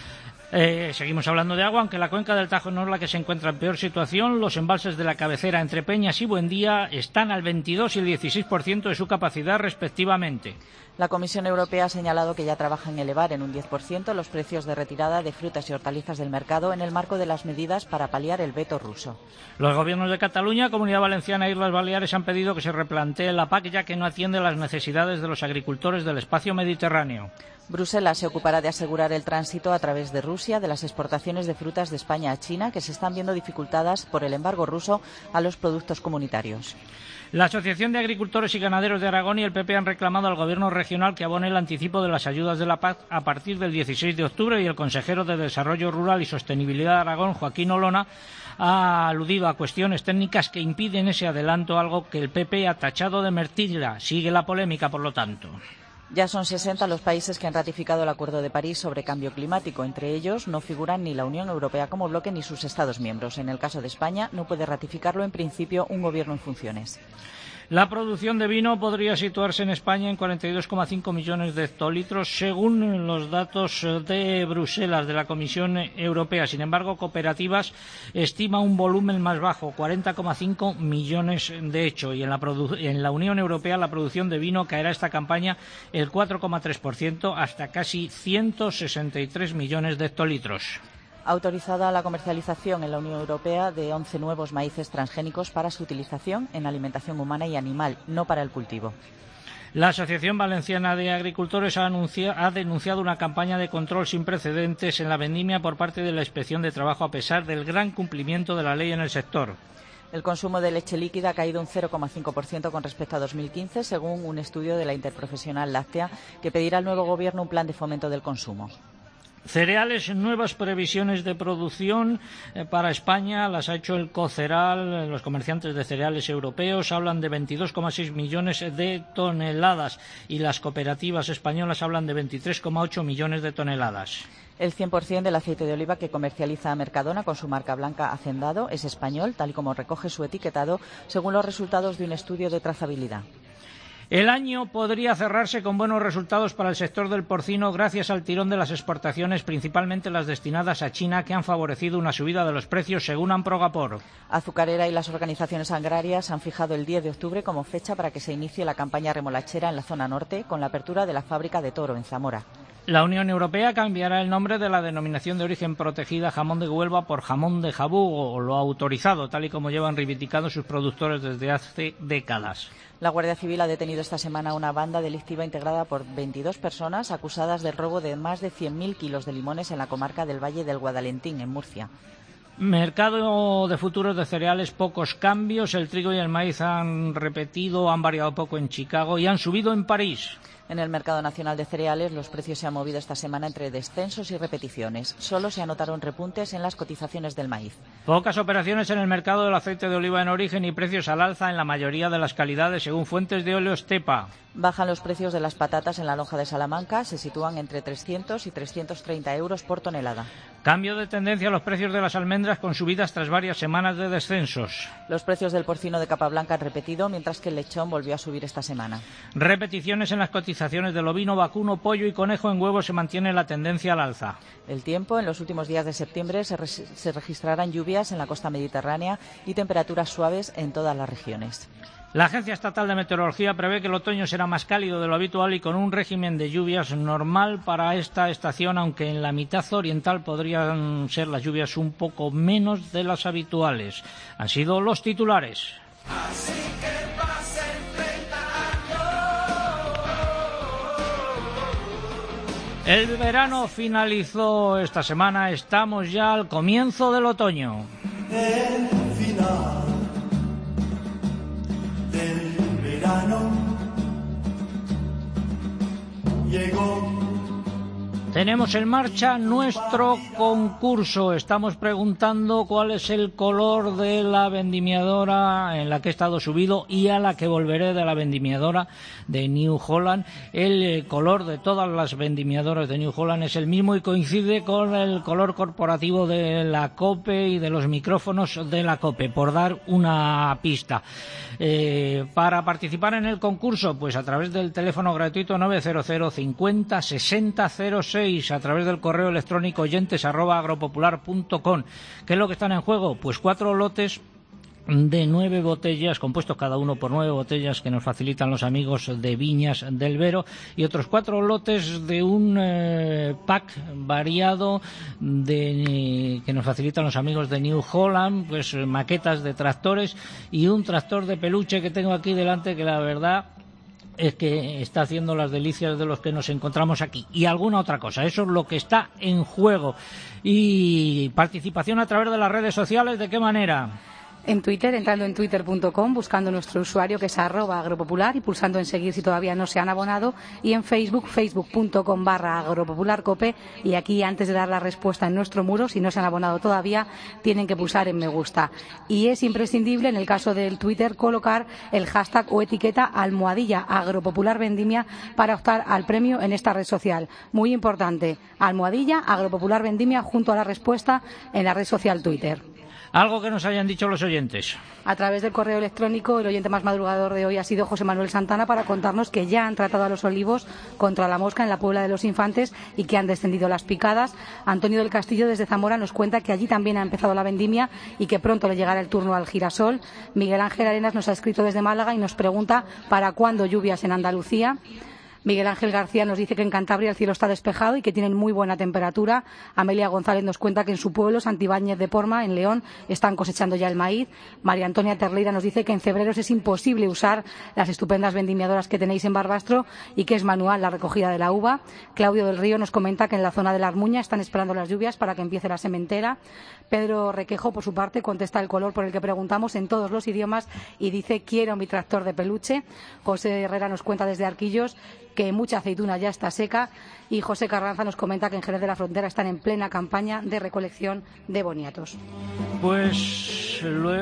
Eh, seguimos hablando de agua, aunque la cuenca del Tajo no es la que se encuentra en peor situación. Los embalses de la cabecera entre Peñas y Buendía están al veintidós y el dieciséis por ciento de su capacidad respectivamente. La Comisión Europea ha señalado que ya trabaja en elevar en un diez por ciento los precios de retirada de frutas y hortalizas del mercado en el marco de las medidas para paliar el veto ruso. Los gobiernos de Cataluña, Comunidad Valenciana e Islas Baleares han pedido que se replantee la P A C, ya que no atiende las necesidades de los agricultores del espacio mediterráneo. Bruselas se ocupará de asegurar el tránsito a través de Rusia de las exportaciones de frutas de España a China, que se están viendo dificultadas por el embargo ruso a los productos comunitarios. La Asociación de Agricultores y Ganaderos de Aragón y el P P han reclamado al Gobierno regional que abone el anticipo de las ayudas de la P A C a partir del dieciséis de octubre, y el consejero de Desarrollo Rural y Sostenibilidad de Aragón, Joaquín Olona, ha aludido a cuestiones técnicas que impiden ese adelanto, algo que el P P ha tachado de mentira. Sigue la polémica, por lo tanto. Ya son sesenta los países que han ratificado el Acuerdo de París sobre cambio climático. Entre ellos no figuran ni la Unión Europea como bloque ni sus Estados miembros. En el caso de España, no puede ratificarlo en principio un gobierno en funciones. La producción de vino podría situarse en España en cuarenta y dos coma cinco millones de hectolitros, según los datos de Bruselas, de la Comisión Europea. Sin embargo, Cooperativas estima un volumen más bajo, cuarenta coma cinco millones de hecho. Y en la, en la Unión Europea la producción de vino caerá esta campaña el cuatro coma tres por ciento hasta casi ciento sesenta y tres millones de hectolitros. Autorizada la comercialización en la Unión Europea de once nuevos maíces transgénicos para su utilización en alimentación humana y animal, no para el cultivo. La Asociación Valenciana de Agricultores ha, anuncia, ha denunciado una campaña de control sin precedentes en la vendimia por parte de la Inspección de Trabajo a pesar del gran cumplimiento de la ley en el sector. El consumo de leche líquida ha caído un cero coma cinco por ciento con respecto a dos mil quince, según un estudio de la Interprofesional Láctea, que pedirá al nuevo Gobierno un plan de fomento del consumo. Cereales, nuevas previsiones de producción eh, para España las ha hecho el Coceral. Los comerciantes de cereales europeos hablan de veintidós coma seis millones de toneladas y las cooperativas españolas hablan de veintitrés coma ocho millones de toneladas. El cien por ciento del aceite de oliva que comercializa Mercadona con su marca blanca Hacendado es español, tal y como recoge su etiquetado, según los resultados de un estudio de trazabilidad. El año podría cerrarse con buenos resultados para el sector del porcino gracias al tirón de las exportaciones, principalmente las destinadas a China, que han favorecido una subida de los precios, según Amprogapor. Azucarera y las organizaciones agrarias han fijado el diez de octubre como fecha para que se inicie la campaña remolachera en la zona norte, con la apertura de la fábrica de Toro, en Zamora. La Unión Europea cambiará el nombre de la denominación de origen protegida jamón de Huelva por jamón de Jabugo, o lo autorizado, tal y como llevan reivindicado sus productores desde hace décadas. La Guardia Civil ha detenido esta semana una banda delictiva integrada por veintidós personas acusadas del robo de más de cien mil kilos de limones en la comarca del Valle del Guadalentín, en Murcia. Mercado de futuros de cereales, pocos cambios. El trigo y el maíz han repetido, han variado poco en Chicago y han subido en París. En el mercado nacional de cereales, los precios se han movido esta semana entre descensos y repeticiones. Solo se anotaron repuntes en las cotizaciones del maíz. Pocas operaciones en el mercado del aceite de oliva en origen y precios al alza en la mayoría de las calidades, según fuentes de Óleo Estepa. Bajan los precios de las patatas en la lonja de Salamanca, se sitúan entre trescientos y trescientos treinta euros por tonelada. Cambio de tendencia a los precios de las almendras con subidas tras varias semanas de descensos. Los precios del porcino de capa blanca han repetido, mientras que el lechón volvió a subir esta semana. Repeticiones en las cotizaciones del ovino, vacuno, pollo y conejo. En huevo se mantiene la tendencia al alza. El tiempo: en los últimos días de septiembre se, re se registrarán lluvias en la costa mediterránea y temperaturas suaves en todas las regiones. La Agencia Estatal de Meteorología prevé que el otoño será más cálido de lo habitual y con un régimen de lluvias normal para esta estación, aunque en la mitad oriental podrían ser las lluvias un poco menos de las habituales. Han sido los titulares. Así que pasen treinta años. El verano finalizó esta semana, estamos ya al comienzo del otoño. El final del verano llegó. Tenemos en marcha nuestro concurso. Estamos preguntando cuál es el color de la vendimiadora en la que he estado subido y a la que volveré, de la vendimiadora de New Holland. El color de todas las vendimiadoras de New Holland es el mismo y coincide con el color corporativo de la COPE y de los micrófonos de la COPE, por dar una pista. Eh, para participar en el concurso, pues a través del teléfono gratuito nueve cero cero cincuenta sesenta cero seis, a través del correo electrónico oyentes arroba agropopular punto com. ¿Qué es lo que están en juego? Pues cuatro lotes de nueve botellas, compuestos cada uno por nueve botellas que nos facilitan los amigos de Viñas del Vero, y otros cuatro lotes de un eh, pack variado de, que nos facilitan los amigos de New Holland, pues maquetas de tractores y un tractor de peluche que tengo aquí delante, que la verdad es que está haciendo las delicias de los que nos encontramos aquí, y alguna otra cosa. Eso es lo que está en juego. Y participación a través de las redes sociales, ¿de qué manera? En Twitter, entrando en twitter punto com, buscando nuestro usuario que es arroba agropopular y pulsando en seguir si todavía no se han abonado, y en Facebook, facebook punto com barra agropopularcope, y aquí antes de dar la respuesta en nuestro muro, si no se han abonado todavía, tienen que pulsar en me gusta. Y es imprescindible, en el caso del Twitter, colocar el hashtag o etiqueta almohadilla agropopular vendimia para optar al premio en esta red social. Muy importante, almohadilla agropopular vendimia junto a la respuesta en la red social Twitter. Algo que nos hayan dicho los oyentes. A través del correo electrónico, el oyente más madrugador de hoy ha sido José Manuel Santana, para contarnos que ya han tratado a los olivos contra la mosca en la Puebla de los Infantes y que han descendido las picadas. Antonio del Castillo, desde Zamora, nos cuenta que allí también ha empezado la vendimia y que pronto le llegará el turno al girasol. Miguel Ángel Arenas nos ha escrito desde Málaga y nos pregunta para cuándo lluvias en Andalucía. Miguel Ángel García nos dice que en Cantabria el cielo está despejado y que tienen muy buena temperatura. Amelia González nos cuenta que en su pueblo, Santibáñez de Porma, en León, están cosechando ya el maíz. María Antonia Terleira nos dice que en Cebreros es imposible usar las estupendas vendimiadoras que tenéis en Barbastro y que es manual la recogida de la uva. Claudio del Río nos comenta que en la zona de la Armuña están esperando las lluvias para que empiece la sementera. Pedro Requejo, por su parte, contesta el color por el que preguntamos en todos los idiomas y dice: quiero mi tractor de peluche. José Herrera nos cuenta desde Arquillos que mucha aceituna ya está seca, y José Carranza nos comenta que en Jerez de la Frontera están en plena campaña de recolección de boniatos. Pues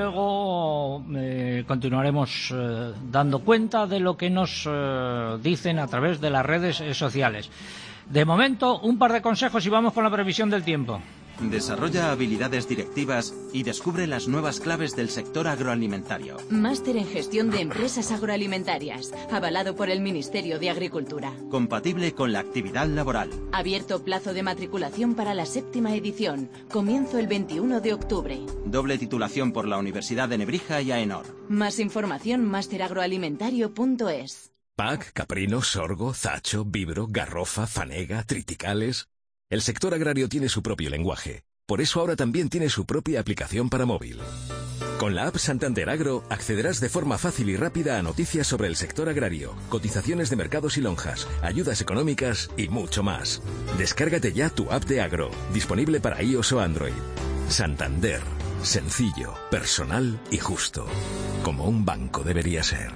luego eh, continuaremos eh, dando cuenta de lo que nos eh, dicen a través de las redes eh, sociales. De momento, un par de consejos y vamos con la previsión del tiempo. Desarrolla habilidades directivas y descubre las nuevas claves del sector agroalimentario. Máster en Gestión de Empresas Agroalimentarias, avalado por el Ministerio de Agricultura. Compatible con la actividad laboral. Abierto plazo de matriculación para la séptima edición. Comienzo el veintiuno de octubre. Doble titulación por la Universidad de Nebrija y AENOR. Más información máster agroalimentario punto es. Pac, caprino, sorgo, zacho, vibro, garrofa, fanega, triticales... El sector agrario tiene su propio lenguaje. Por eso ahora también tiene su propia aplicación para móvil. Con la app Santander Agro accederás de forma fácil y rápida a noticias sobre el sector agrario, cotizaciones de mercados y lonjas, ayudas económicas y mucho más. Descárgate ya tu app de Agro, disponible para iOS o Android. Santander, sencillo, personal y justo. Como un banco debería ser.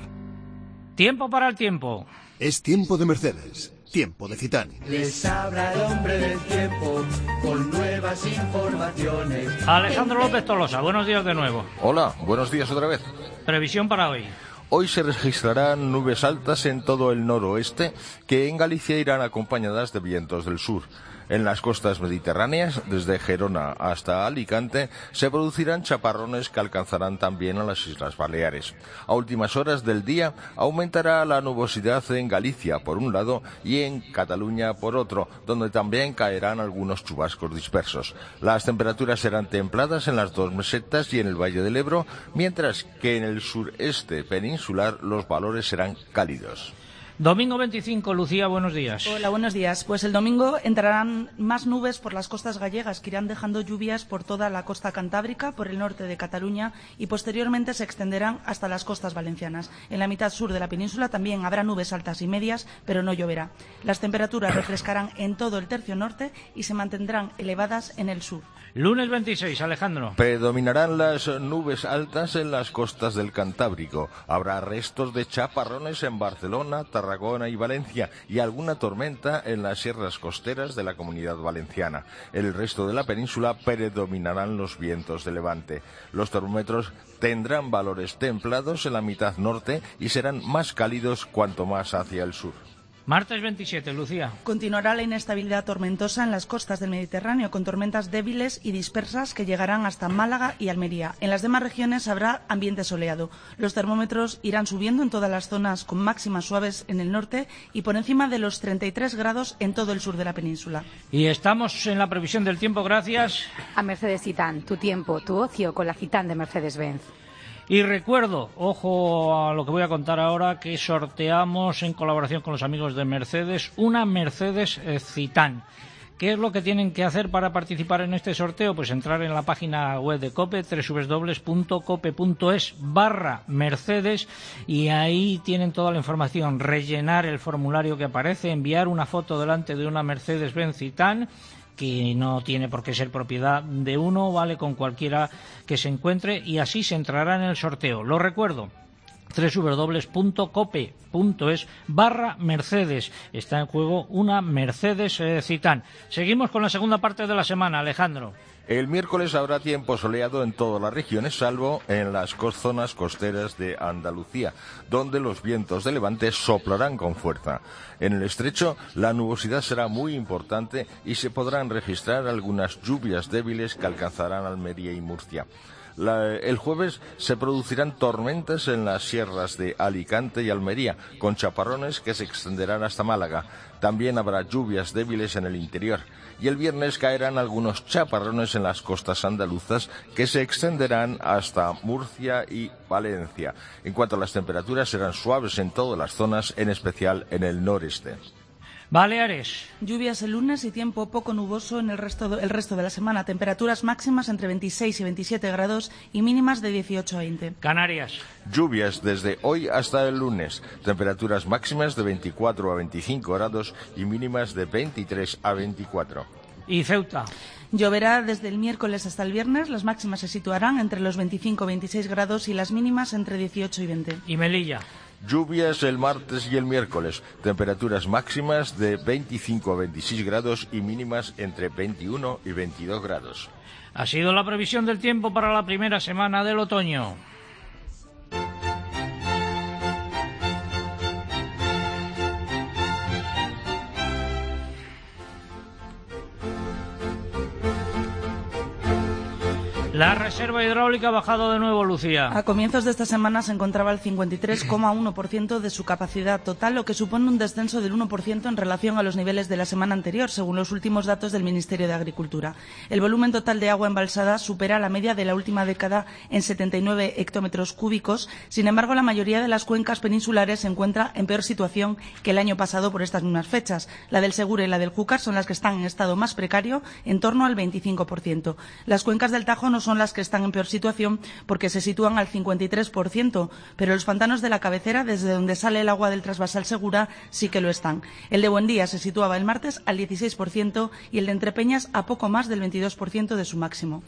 Tiempo para el tiempo. Es tiempo de Mercedes. Tiempo de Citán. Les habla el hombre del tiempo con nuevas informaciones. Alejandro López Tolosa, buenos días de nuevo. Hola, buenos días otra vez. Previsión para hoy. Hoy se registrarán nubes altas en todo el noroeste que en Galicia irán acompañadas de vientos del sur. En las costas mediterráneas, desde Gerona hasta Alicante, se producirán chaparrones que alcanzarán también a las Islas Baleares. A últimas horas del día aumentará la nubosidad en Galicia por un lado y en Cataluña por otro, donde también caerán algunos chubascos dispersos. Las temperaturas serán templadas en las dos mesetas y en el Valle del Ebro, mientras que en el sureste peninsular los valores serán cálidos. Domingo veinticinco, Lucía, buenos días. Hola, buenos días. Pues el domingo entrarán más nubes por las costas gallegas, que irán dejando lluvias por toda la costa cantábrica, por el norte de Cataluña, y posteriormente se extenderán hasta las costas valencianas. En la mitad sur de la península también habrá nubes altas y medias, pero no lloverá. Las temperaturas refrescarán en todo el tercio norte y se mantendrán elevadas en el sur. Lunes veintiséis, Alejandro. Predominarán las nubes altas en las costas del Cantábrico. Habrá restos de chaparrones en Barcelona, Tarragona y Valencia y alguna tormenta en las sierras costeras de la Comunidad Valenciana. En el resto de la península predominarán los vientos de levante. Los termómetros tendrán valores templados en la mitad norte y serán más cálidos cuanto más hacia el sur. Martes veintisiete, Lucía. Continuará la inestabilidad tormentosa en las costas del Mediterráneo, con tormentas débiles y dispersas que llegarán hasta Málaga y Almería. En las demás regiones habrá ambiente soleado. Los termómetros irán subiendo en todas las zonas, con máximas suaves en el norte y por encima de los treinta y tres grados en todo el sur de la península. Y estamos en la previsión del tiempo gracias a Mercedes Citán. Tu tiempo, tu ocio con la Citán de Mercedes-Benz. Y recuerdo, ojo a lo que voy a contar ahora, que sorteamos en colaboración con los amigos de Mercedes una Mercedes eh, Citán. ¿Qué es lo que tienen que hacer para participar en este sorteo? Pues entrar en la página web de COPE, doble u doble u doble u punto cope punto es barra Mercedes, y ahí tienen toda la información. Rellenar el formulario que aparece, enviar una foto delante de una Mercedes-Benz Citán, que no tiene por qué ser propiedad de uno, vale con cualquiera que se encuentre, y así se entrará en el sorteo. Lo recuerdo, doble u doble u doble u punto cope punto es barra Mercedes. Está en juego una Mercedes eh, Citán. Seguimos con la segunda parte de la semana, Alejandro. El miércoles habrá tiempo soleado en todas las regiones, salvo en las zonas costeras de Andalucía, donde los vientos de levante soplarán con fuerza. En el estrecho, la nubosidad será muy importante y se podrán registrar algunas lluvias débiles que alcanzarán Almería y Murcia. La, el jueves se producirán tormentas en las sierras de Alicante y Almería, con chaparrones que se extenderán hasta Málaga. También habrá lluvias débiles en el interior. Y el viernes caerán algunos chaparrones en las costas andaluzas que se extenderán hasta Murcia y Valencia. En cuanto a las temperaturas, serán suaves en todas las zonas, en especial en el noreste. Baleares. Lluvias el lunes y tiempo poco nuboso en el resto, de, el resto de la semana. Temperaturas máximas entre veintiséis y veintisiete grados y mínimas de dieciocho a veinte. Canarias. Lluvias desde hoy hasta el lunes. Temperaturas máximas de veinticuatro a veinticinco grados y mínimas de veintitrés a veinticuatro. Y Ceuta. Lloverá desde el miércoles hasta el viernes. Las máximas se situarán entre los veinticinco a veintiséis grados y las mínimas entre dieciocho y veinte. Y Melilla. Lluvias el martes y el miércoles. Temperaturas máximas de veinticinco a veintiséis grados y mínimas entre veintiuno y veintidós grados. Ha sido la previsión del tiempo para la primera semana del otoño. La reserva hidráulica ha bajado de nuevo, Lucía. A comienzos de esta semana se encontraba al cincuenta y tres coma uno por ciento de su capacidad total, lo que supone un descenso del uno por ciento en relación a los niveles de la semana anterior, según los últimos datos del Ministerio de Agricultura. El volumen total de agua embalsada supera la media de la última década en setenta y nueve hectómetros cúbicos. Sin embargo, la mayoría de las cuencas peninsulares se encuentra en peor situación que el año pasado por estas mismas fechas. La del Segura y la del Júcar son las que están en estado más precario, en torno al veinticinco por ciento. Las cuencas del Tajo no son las que están en peor situación porque se sitúan al cincuenta y tres por ciento, pero los pantanos de la cabecera, desde donde sale el agua del trasvasal Segura, sí que lo están. El de Buendía se situaba el martes al dieciséis por ciento y el de Entrepeñas a poco más del veintidós por ciento de su máximo.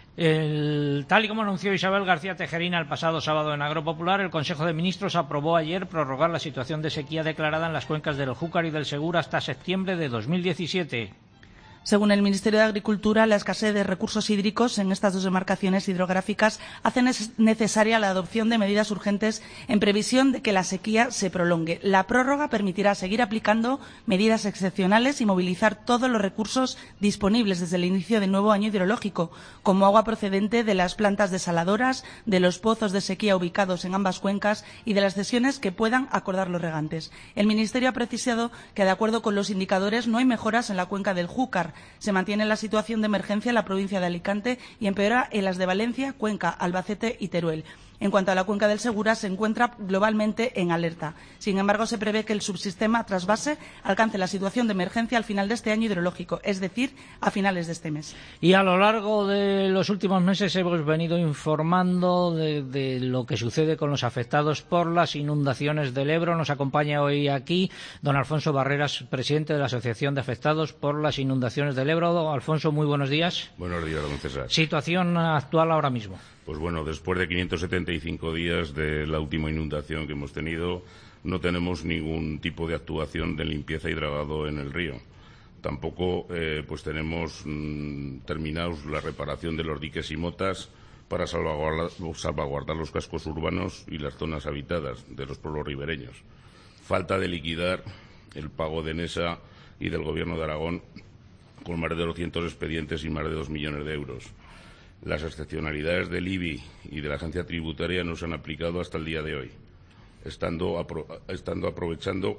El, tal y como anunció Isabel García Tejerina el pasado sábado en Agropopular, el Consejo de Ministros aprobó ayer prorrogar la situación de sequía declarada en las cuencas del Júcar y del Segura hasta septiembre de dos mil diecisiete. Según el Ministerio de Agricultura, la escasez de recursos hídricos en estas dos demarcaciones hidrográficas hace necesaria la adopción de medidas urgentes en previsión de que la sequía se prolongue. La prórroga permitirá seguir aplicando medidas excepcionales y movilizar todos los recursos disponibles desde el inicio del nuevo año hidrológico, como agua procedente de las plantas desaladoras, de los pozos de sequía ubicados en ambas cuencas y de las cesiones que puedan acordar los regantes. El Ministerio ha precisado que, de acuerdo con los indicadores, no hay mejoras en la cuenca del Júcar. Se mantiene la situación de emergencia en la provincia de Alicante y empeora en las de Valencia, Cuenca, Albacete y Teruel. En cuanto a la cuenca del Segura, se encuentra globalmente en alerta. Sin embargo, se prevé que el subsistema trasvase alcance la situación de emergencia al final de este año hidrológico, es decir, a finales de este mes. Y a lo largo de los últimos meses hemos venido informando de, de lo que sucede con los afectados por las inundaciones del Ebro. Nos acompaña hoy aquí don Alfonso Barreras, presidente de la Asociación de Afectados por las Inundaciones del Ebro. Don Alfonso, muy buenos días. Buenos días, don César. Situación actual ahora mismo. Pues bueno, después de quinientos setenta y cinco días de la última inundación que hemos tenido, no tenemos ningún tipo de actuación de limpieza y dragado en el río. Tampoco eh, pues tenemos mmm, terminados la reparación de los diques y motas para salvaguardar, salvaguardar los cascos urbanos y las zonas habitadas de los pueblos ribereños. Falta de liquidar el pago de Enesa y del Gobierno de Aragón con más de doscientos expedientes y más de dos millones de euros. Las excepcionalidades del I B I y de la agencia tributaria no se han aplicado hasta el día de hoy, estando, apro estando aprovechando,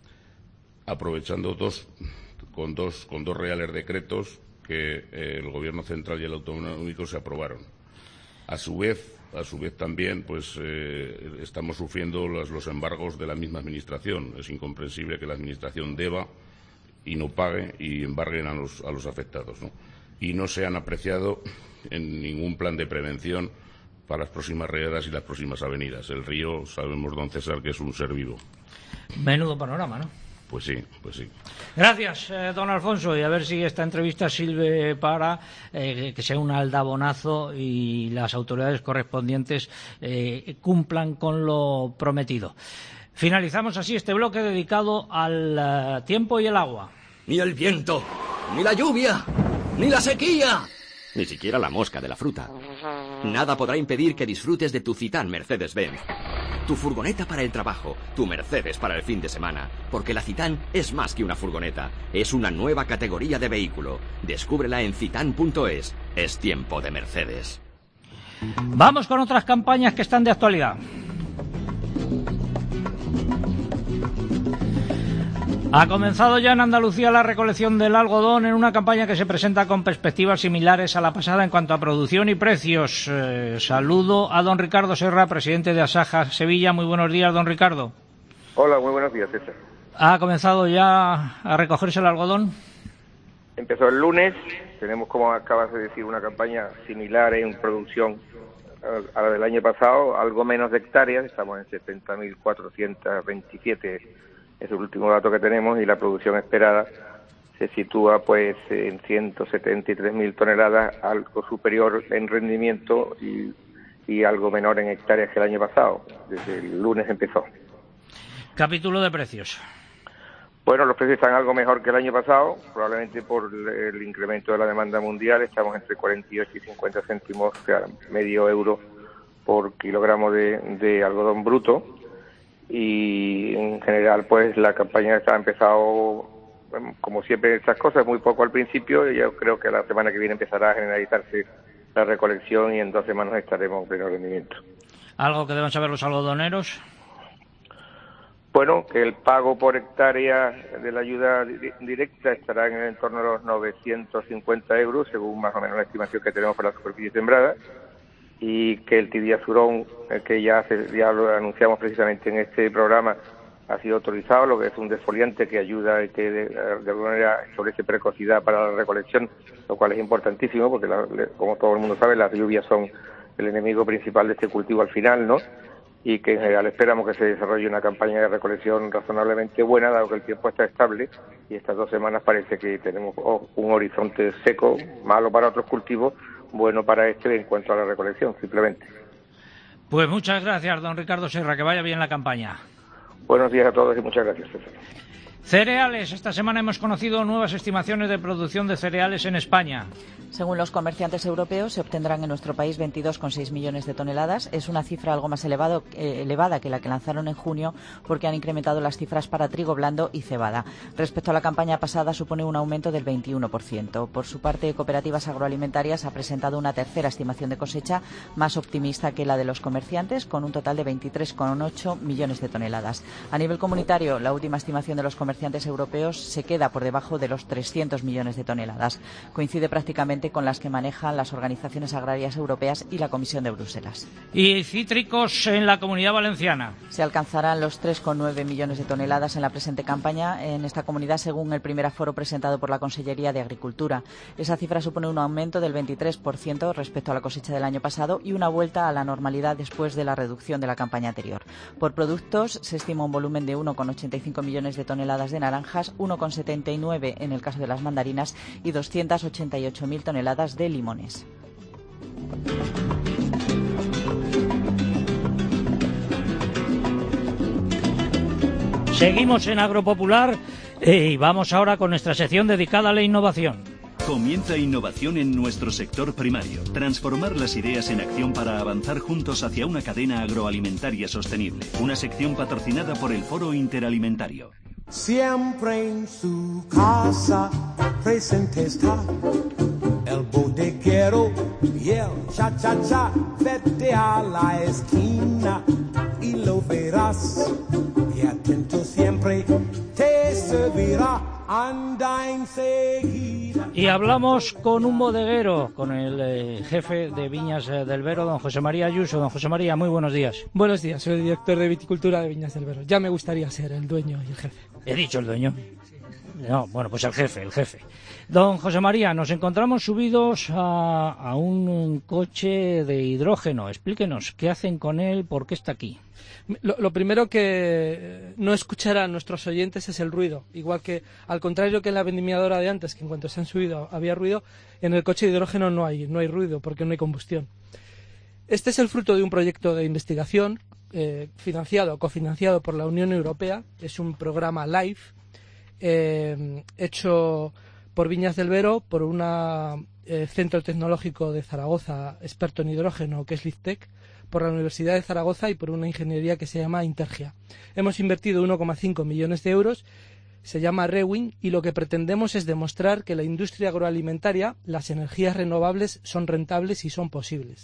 aprovechando dos, con, dos, con dos reales decretos que eh, el Gobierno central y el autonómico se aprobaron. A su vez, a su vez también, pues eh, estamos sufriendo los, los embargos de la misma Administración. Es incomprensible que la Administración deba y no pague y embarguen a los, a los afectados, ¿no? Y no se han apreciado en ningún plan de prevención para las próximas riadas y las próximas avenidas. El río, sabemos, don César, que es un ser vivo. Menudo panorama, ¿no? Pues sí, pues sí. Gracias, eh, don Alfonso, y a ver si esta entrevista sirve para eh, que sea un aldabonazo y las autoridades correspondientes eh, cumplan con lo prometido. Finalizamos así este bloque dedicado al uh, tiempo y el agua. Ni el viento, ni la lluvia, ni la sequía. Ni siquiera la mosca de la fruta. Nada podrá impedir que disfrutes de tu Citán Mercedes-Benz. Tu furgoneta para el trabajo, tu Mercedes para el fin de semana. Porque la Citán es más que una furgoneta. Es una nueva categoría de vehículo. Descúbrela en citán punto es. Es tiempo de Mercedes. Vamos con otras campañas que están de actualidad. Ha comenzado ya en Andalucía la recolección del algodón en una campaña que se presenta con perspectivas similares a la pasada en cuanto a producción y precios. Eh, saludo a don Ricardo Serra, presidente de Asaja Sevilla. Muy buenos días, don Ricardo. Hola, muy buenos días, César. ¿Ha comenzado ya a recogerse el algodón? Empezó el lunes. Tenemos, como acabas de decir, una campaña similar en producción a la del año pasado, algo menos de hectáreas. Estamos en setenta mil cuatrocientos veintisiete. Es el último dato que tenemos, y la producción esperada se sitúa pues en ciento setenta y tres mil toneladas, algo superior en rendimiento y, y algo menor en hectáreas que el año pasado. Desde el lunes empezó. Capítulo de precios. Bueno, los precios están algo mejor que el año pasado, probablemente por el incremento de la demanda mundial. Estamos entre cuarenta y ocho y cincuenta céntimos, o sea, medio euro por kilogramo de, de algodón bruto. Y en general pues la campaña está empezado, como siempre estas cosas, muy poco al principio, y yo creo que la semana que viene empezará a generalizarse la recolección y en dos semanas estaremos en pleno rendimiento. ¿Algo que deben saber los algodoneros? Bueno, que el pago por hectárea de la ayuda di- directa estará en el entorno de los novecientos cincuenta euros, según más o menos la estimación que tenemos para la superficie sembrada, y que el tidiazurón, eh, que ya, hace, ya lo anunciamos precisamente en este programa, ha sido autorizado, lo que es un desfoliante que ayuda y que de, de alguna manera establece precocidad para la recolección, lo cual es importantísimo porque, la, le, como todo el mundo sabe, las lluvias son el enemigo principal de este cultivo al final, ¿no? Y que en general esperamos que se desarrolle una campaña de recolección razonablemente buena, dado que el tiempo está estable, y estas dos semanas parece que tenemos un horizonte seco, malo para otros cultivos, bueno para este en cuanto a la recolección, simplemente. Pues muchas gracias, don Ricardo Serra, que vaya bien la campaña. Buenos días a todos y muchas gracias, César. Cereales. Esta semana hemos conocido nuevas estimaciones de producción de cereales en España. Según los comerciantes europeos, se obtendrán en nuestro país veintidós coma seis millones de toneladas. Es una cifra algo más elevado, eh, elevada que la que lanzaron en junio, porque han incrementado las cifras para trigo blando y cebada. Respecto a la campaña pasada, supone un aumento del veintiuno por ciento. Por su parte, Cooperativas Agroalimentarias ha presentado una tercera estimación de cosecha más optimista que la de los comerciantes, con un total de veintitrés coma ocho millones de toneladas. A nivel comunitario, la última estimación de los comerciantes europeos se queda por debajo de los trescientos millones de toneladas. Coincide prácticamente con las que manejan las organizaciones agrarias europeas y la Comisión de Bruselas. ¿Y cítricos en la Comunidad Valenciana? Se alcanzarán los tres coma nueve millones de toneladas en la presente campaña en esta comunidad, según el primer aforo presentado por la Consellería de Agricultura. Esa cifra supone un aumento del veintitrés por ciento respecto a la cosecha del año pasado y una vuelta a la normalidad después de la reducción de la campaña anterior. Por productos, se estima un volumen de uno coma ochenta y cinco millones de toneladas de naranjas, uno coma setenta y nueve en el caso de las mandarinas y doscientas ochenta y ocho mil toneladas de limones. Seguimos en Agropopular y vamos ahora con nuestra sección dedicada a la innovación. Comienza innovación en nuestro sector primario. Transformar las ideas en acción para avanzar juntos hacia una cadena agroalimentaria sostenible. Una sección patrocinada por el Foro Interalimentario. Siempre en su casa presente está el bodeguero y el cha-cha-cha. Vete a la esquina y lo verás, y atento siempre te servirá. Anda enseguida. Y hablamos con un bodeguero, con el eh, jefe de Viñas eh, del Vero, don José María Ayuso. Don José María, muy buenos días. Buenos días, soy el director de viticultura de Viñas del Vero. Ya me gustaría ser el dueño y el jefe. He dicho el dueño. No, bueno, pues el jefe, el jefe. Don José María, nos encontramos subidos a, a un coche de hidrógeno. Explíquenos, ¿qué hacen con él? ¿Por qué está aquí? Lo, lo primero que no escucharán nuestros oyentes es el ruido. Igual que, al contrario que en la vendimiadora de antes, que en cuanto se han subido había ruido, en el coche de hidrógeno no hay, no hay ruido porque no hay combustión. Este es el fruto de un proyecto de investigación eh, financiado, cofinanciado por la Unión Europea. Es un programa LIFE eh, hecho por Viñas del Vero, por un eh, centro tecnológico de Zaragoza experto en hidrógeno, que es LIFTEC, por la Universidad de Zaragoza y por una ingeniería que se llama Intergia. Hemos invertido uno coma cinco millones de euros, se llama REWIN, y lo que pretendemos es demostrar que la industria agroalimentaria, las energías renovables son rentables y son posibles.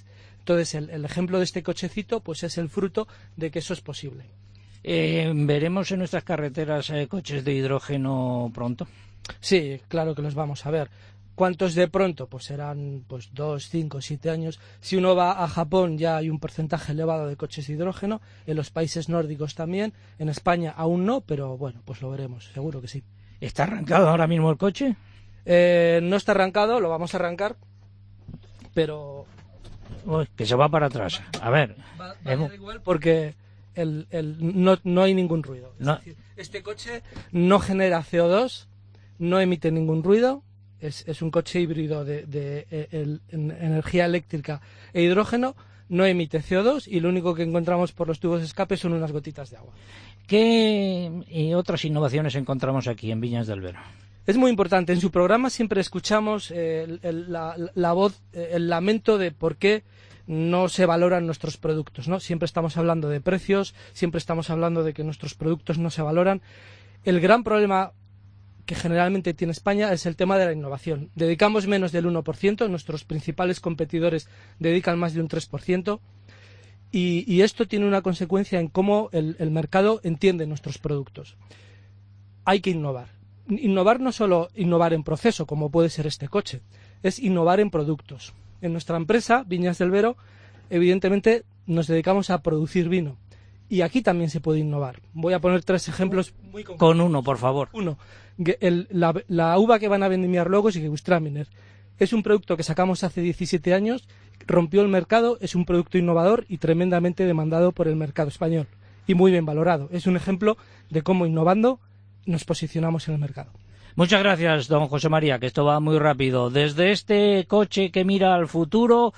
Entonces, el, el ejemplo de este cochecito pues es el fruto de que eso es posible. Eh, ¿Veremos en nuestras carreteras eh, coches de hidrógeno pronto? Sí, claro que los vamos a ver. ¿Cuántos de pronto? Pues serán pues dos, cinco, siete años. Si uno va a Japón ya hay un porcentaje elevado de coches de hidrógeno, en los países nórdicos también, en España aún no, pero bueno, pues lo veremos, seguro que sí. ¿Está arrancado ahora mismo el coche? Eh, no está arrancado, lo vamos a arrancar, pero... Uy, que se va para atrás. A ver. Va, va hemos... igual porque el, el, no, no hay ningún ruido. No. Es decir, este coche no genera C O dos, no emite ningún ruido. Es, es un coche híbrido de, de, de el, en, energía eléctrica e hidrógeno, no emite C O dos y lo único que encontramos por los tubos de escape son unas gotitas de agua. ¿Qué y otras innovaciones encontramos aquí en Viñas del Vera? Es muy importante. En su programa siempre escuchamos eh, el, el, la, la voz, eh, el lamento de por qué no se valoran nuestros productos, ¿no? Siempre estamos hablando de precios, siempre estamos hablando de que nuestros productos no se valoran. El gran problema que generalmente tiene España es el tema de la innovación. Dedicamos menos del uno por ciento, nuestros principales competidores dedican más de un tres por ciento, y, y esto tiene una consecuencia en cómo el, el mercado entiende nuestros productos. Hay que innovar. Innovar no solo innovar en proceso, como puede ser este coche, es innovar en productos. En nuestra empresa, Viñas del Vero, evidentemente nos dedicamos a producir vino. Y aquí también se puede innovar. Voy a poner tres ejemplos muy concretos. Con uno, por favor. Uno, el, la, la uva que van a vendimiar luego es Gewürztraminer. Es un producto que sacamos hace diecisiete años, rompió el mercado, es un producto innovador y tremendamente demandado por el mercado español. Y muy bien valorado. Es un ejemplo de cómo innovando nos posicionamos en el mercado. Muchas gracias, don José María, que esto va muy rápido. Desde este coche que mira al futuro,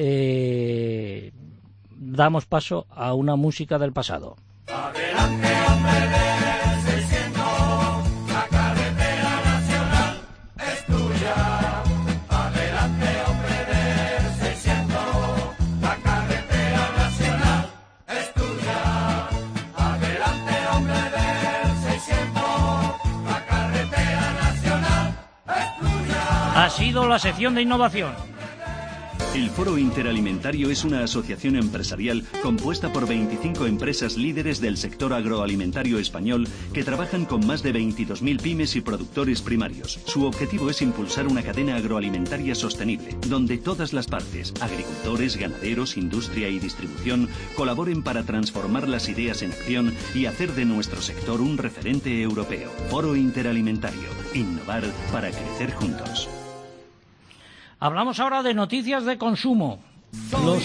eh, damos paso a una música del pasado. Adelante, hombre del seiscientos, la carretera nacional es tuya. Adelante, hombre del seiscientos, la carretera nacional es tuya. Adelante, hombre del seiscientos, la carretera nacional es tuya. Ha sido la sección de innovación. El Foro Interalimentario es una asociación empresarial compuesta por veinticinco empresas líderes del sector agroalimentario español que trabajan con más de veintidós mil pymes y productores primarios. Su objetivo es impulsar una cadena agroalimentaria sostenible, donde todas las partes, agricultores, ganaderos, industria y distribución, colaboren para transformar las ideas en acción y hacer de nuestro sector un referente europeo. Foro Interalimentario. Innovar para crecer juntos. Hablamos ahora de noticias de consumo. Los,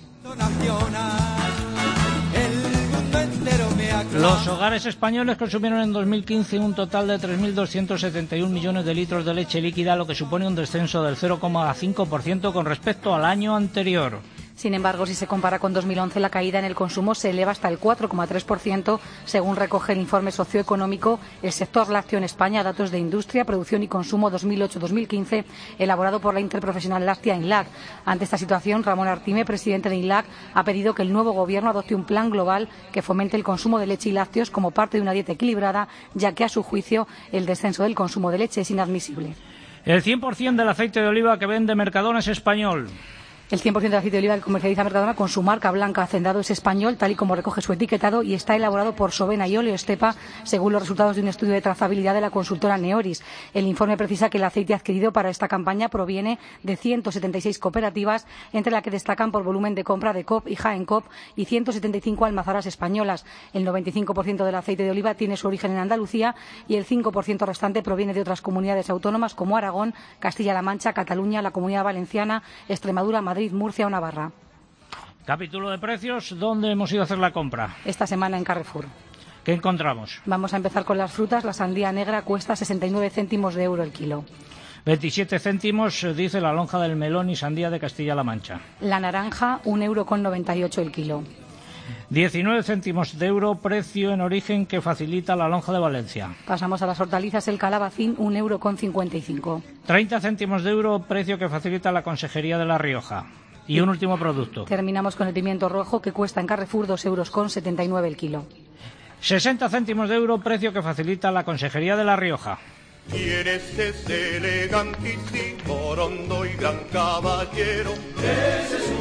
los hogares españoles consumieron en dos mil quince un total de tres mil doscientos setenta y uno millones de litros de leche líquida, lo que supone un descenso del cero coma cinco por ciento con respecto al año anterior. Sin embargo, si se compara con dos mil once, la caída en el consumo se eleva hasta el cuatro coma tres por ciento, según recoge el informe socioeconómico El sector lácteo en España, datos de industria, producción y consumo dos mil ocho dos mil quince, elaborado por la interprofesional láctea INLAC. Ante esta situación, Ramón Artime, presidente de INLAC, ha pedido que el nuevo gobierno adopte un plan global que fomente el consumo de leche y lácteos como parte de una dieta equilibrada, ya que, a su juicio, el descenso del consumo de leche es inadmisible. El cien por ciento del aceite de oliva que vende Mercadona es español. El cien por ciento del aceite de oliva que comercializa Mercadona con su marca blanca Hacendado es español, tal y como recoge su etiquetado, y está elaborado por Sovena y Oleo Estepa, según los resultados de un estudio de trazabilidad de la consultora Neoris. El informe precisa que el aceite adquirido para esta campaña proviene de ciento setenta y seis cooperativas, entre las que destacan por volumen de compra de Coop y Jaén Coop, y ciento setenta y cinco almazaras españolas. El noventa y cinco por ciento del aceite de oliva tiene su origen en Andalucía y el cinco por ciento restante proviene de otras comunidades autónomas como Aragón, Castilla-La Mancha, Cataluña, la Comunidad Valenciana, Extremadura, Madrid, Madrid, Murcia o Navarra. Capítulo de precios, ¿dónde hemos ido a hacer la compra? Esta semana en Carrefour. ¿Qué encontramos? Vamos a empezar con las frutas. La sandía negra cuesta sesenta y nueve céntimos de euro el kilo. veintisiete céntimos, dice la lonja del melón y sandía de Castilla-La Mancha. La naranja, un euro con noventa y ocho el kilo. diecinueve céntimos de euro, precio en origen que facilita la lonja de Valencia. Pasamos a las hortalizas, el calabacín, un euro con cincuenta y cinco. treinta céntimos de euro, precio que facilita la Consejería de La Rioja. Y un último producto. Terminamos con el pimiento rojo, que cuesta en Carrefour dos euros con setenta y nueve el kilo. sesenta céntimos de euro, precio que facilita la Consejería de La Rioja. ¿Quieres ese elegantísimo, rondo y gran caballero? Ese es un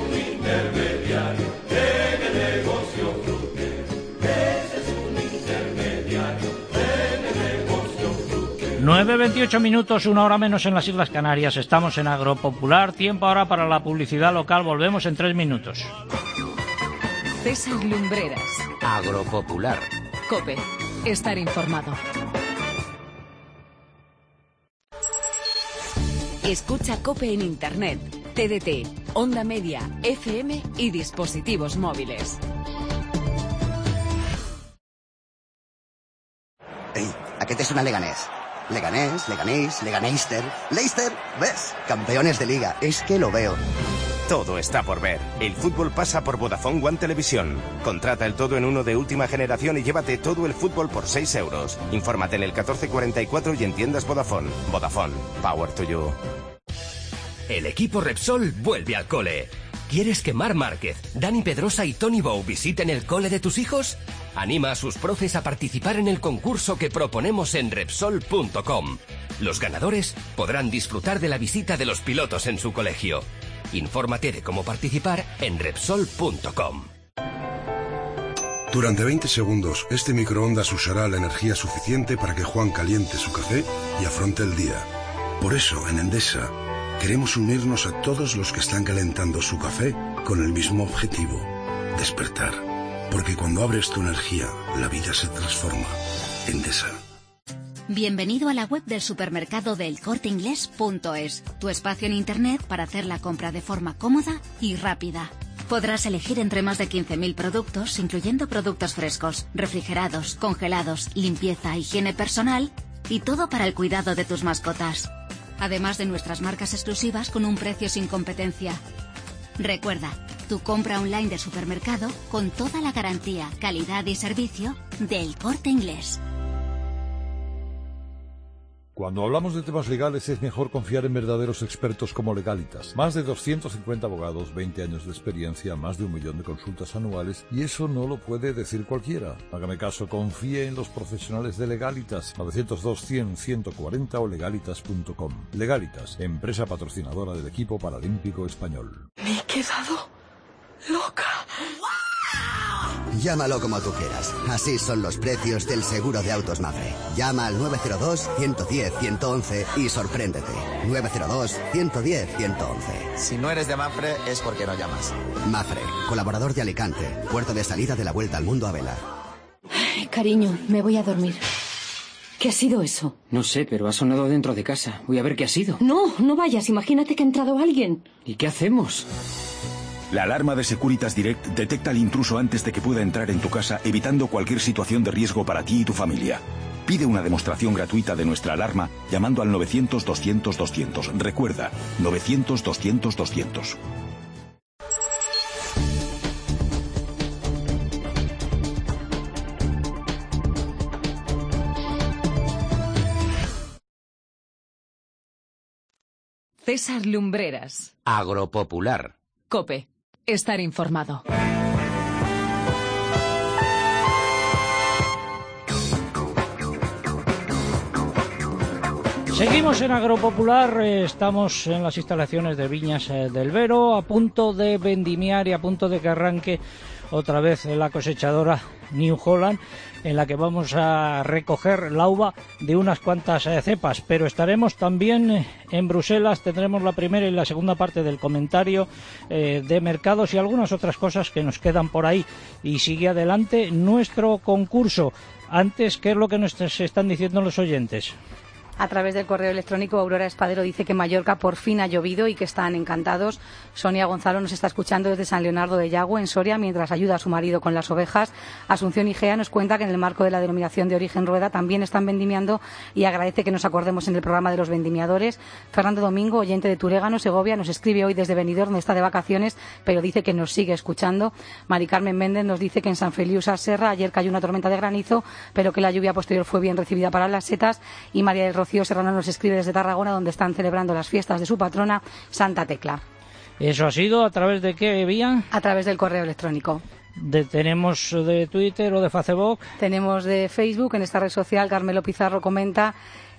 intermediario en el negocio fruque. Ese es un intermediario en el negocio fruque. nueve veintiocho minutos, una hora menos en las Islas Canarias. Estamos en Agropopular. Tiempo ahora para la publicidad local. Volvemos en tres minutos. César Lumbreras. Agropopular. COPE. Estar informado. Escucha COPE en Internet, T D T, Onda Media, F M y dispositivos móviles. Ey, ¿a qué te suena Leganés? Leganés, Leganés, Leganeister. Leicester, ¿ves? Campeones de liga, es que lo veo. Todo está por ver. El fútbol pasa por Vodafone One Televisión. Contrata el todo en uno de última generación y llévate todo el fútbol por seis euros. Infórmate en el catorce cuarenta y cuatro y en tiendas Vodafone. Vodafone, power to you. El equipo Repsol vuelve al cole. ¿Quieres que Mar Márquez, Dani Pedrosa y Tony Bow visiten el cole de tus hijos? Anima a sus profes a participar en el concurso que proponemos en Repsol punto com. Los ganadores podrán disfrutar de la visita de los pilotos en su colegio. Infórmate de cómo participar en Repsol punto com. Durante veinte segundos, este microondas usará la energía suficiente para que Juan caliente su café y afronte el día. Por eso, en Endesa, queremos unirnos a todos los que están calentando su café con el mismo objetivo: despertar. Porque cuando abres tu energía, la vida se transforma. Endesa. Bienvenido a la web del supermercado del Corte Inglés punto es, tu espacio en Internet para hacer la compra de forma cómoda y rápida. Podrás elegir entre más de quince mil productos, incluyendo productos frescos, refrigerados, congelados, limpieza, higiene personal y todo para el cuidado de tus mascotas. Además de nuestras marcas exclusivas con un precio sin competencia. Recuerda, tu compra online de supermercado con toda la garantía, calidad y servicio del Corte Inglés. Cuando hablamos de temas legales es mejor confiar en verdaderos expertos como Legalitas. Más de doscientos cincuenta abogados, veinte años de experiencia, más de un millón de consultas anuales, y eso no lo puede decir cualquiera. Hágame caso, confíe en los profesionales de Legalitas. novecientos dos, cien, ciento cuarenta o legalitas punto com. Legalitas, empresa patrocinadora del equipo paralímpico español. Me he quedado loca. Llámalo como tú quieras. Así son los precios del seguro de autos Mafre. Llama al nueve cero dos, ciento diez, ciento once y sorpréndete. nueve cero dos, ciento diez, ciento once. Si no eres de Mafre es porque no llamas. Mafre, colaborador de Alicante, puerto de salida de la Vuelta al Mundo a vela. Ay, cariño, me voy a dormir. ¿Qué ha sido eso? No sé, pero ha sonado dentro de casa. Voy a ver qué ha sido. No, no vayas. Imagínate que ha entrado alguien. ¿Y qué hacemos? La alarma de Securitas Direct detecta al intruso antes de que pueda entrar en tu casa, evitando cualquier situación de riesgo para ti y tu familia. Pide una demostración gratuita de nuestra alarma llamando al novecientos, doscientos, doscientos. Recuerda, novecientos, doscientos, doscientos. César Lumbreras. Agropopular. COPE. Estar informado. Seguimos en Agropopular, eh, estamos en las instalaciones de Viñas eh, del Vero, a punto de vendimiar y a punto de que arranque otra vez la cosechadora New Holland, en la que vamos a recoger la uva de unas cuantas eh, cepas, pero estaremos también eh, en Bruselas, tendremos la primera y la segunda parte del comentario eh, de mercados y algunas otras cosas que nos quedan por ahí, y sigue adelante nuestro concurso. Antes, ¿qué es lo que nos están diciendo los oyentes? A través del correo electrónico, Aurora Espadero dice que Mallorca por fin ha llovido y que están encantados. Sonia Gonzalo nos está escuchando desde San Leonardo de Yagüe, en Soria, mientras ayuda a su marido con las ovejas. Asunción Igea nos cuenta que en el marco de la denominación de origen Rueda también están vendimiando y agradece que nos acordemos en el programa de los vendimiadores. Fernando Domingo, oyente de Turégano, Segovia, nos escribe hoy desde Benidorm, donde está de vacaciones, pero dice que nos sigue escuchando. Mari Carmen Méndez nos dice que en San Feliu Serra ayer cayó una tormenta de granizo, pero que la lluvia posterior fue bien recibida para las setas. Y María del Rocío Serrano nos escribe desde Tarragona, donde están celebrando las fiestas de su patrona, Santa Tecla. ¿Eso ha sido a través de qué vía? A través del correo electrónico. De, ¿Tenemos de Twitter o de Facebook? Tenemos de Facebook. En esta red social, Carmelo Pizarro comenta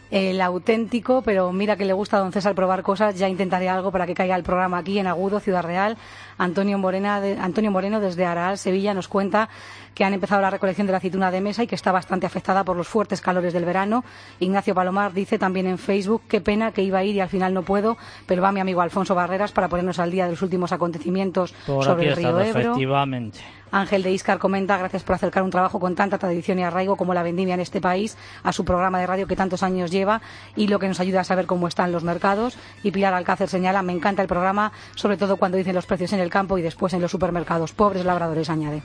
el auténtico, pero mira que le gusta a don César probar cosas, ya intentaré algo para que caiga el programa aquí en Agudo, Ciudad Real. Antonio, Morena de, Antonio Moreno desde Araal, Sevilla, nos cuenta que han empezado la recolección de la aceituna de mesa y que está bastante afectada por los fuertes calores del verano. Ignacio Palomar dice también en Facebook, qué pena que iba a ir y al final no puedo, pero va mi amigo Alfonso Barreras para ponernos al día de los últimos acontecimientos por sobre aquí el río está, Ebro. Efectivamente. Ángel de Íscar comenta, gracias por acercar un trabajo con tanta tradición y arraigo como la vendimia en este país a su programa de radio que tantos años lleva y lo que nos ayuda a saber cómo están los mercados. Y Pilar Alcácer señala, me encanta el programa, sobre todo cuando dicen los precios en el campo y después en los supermercados. Pobres labradores, añade.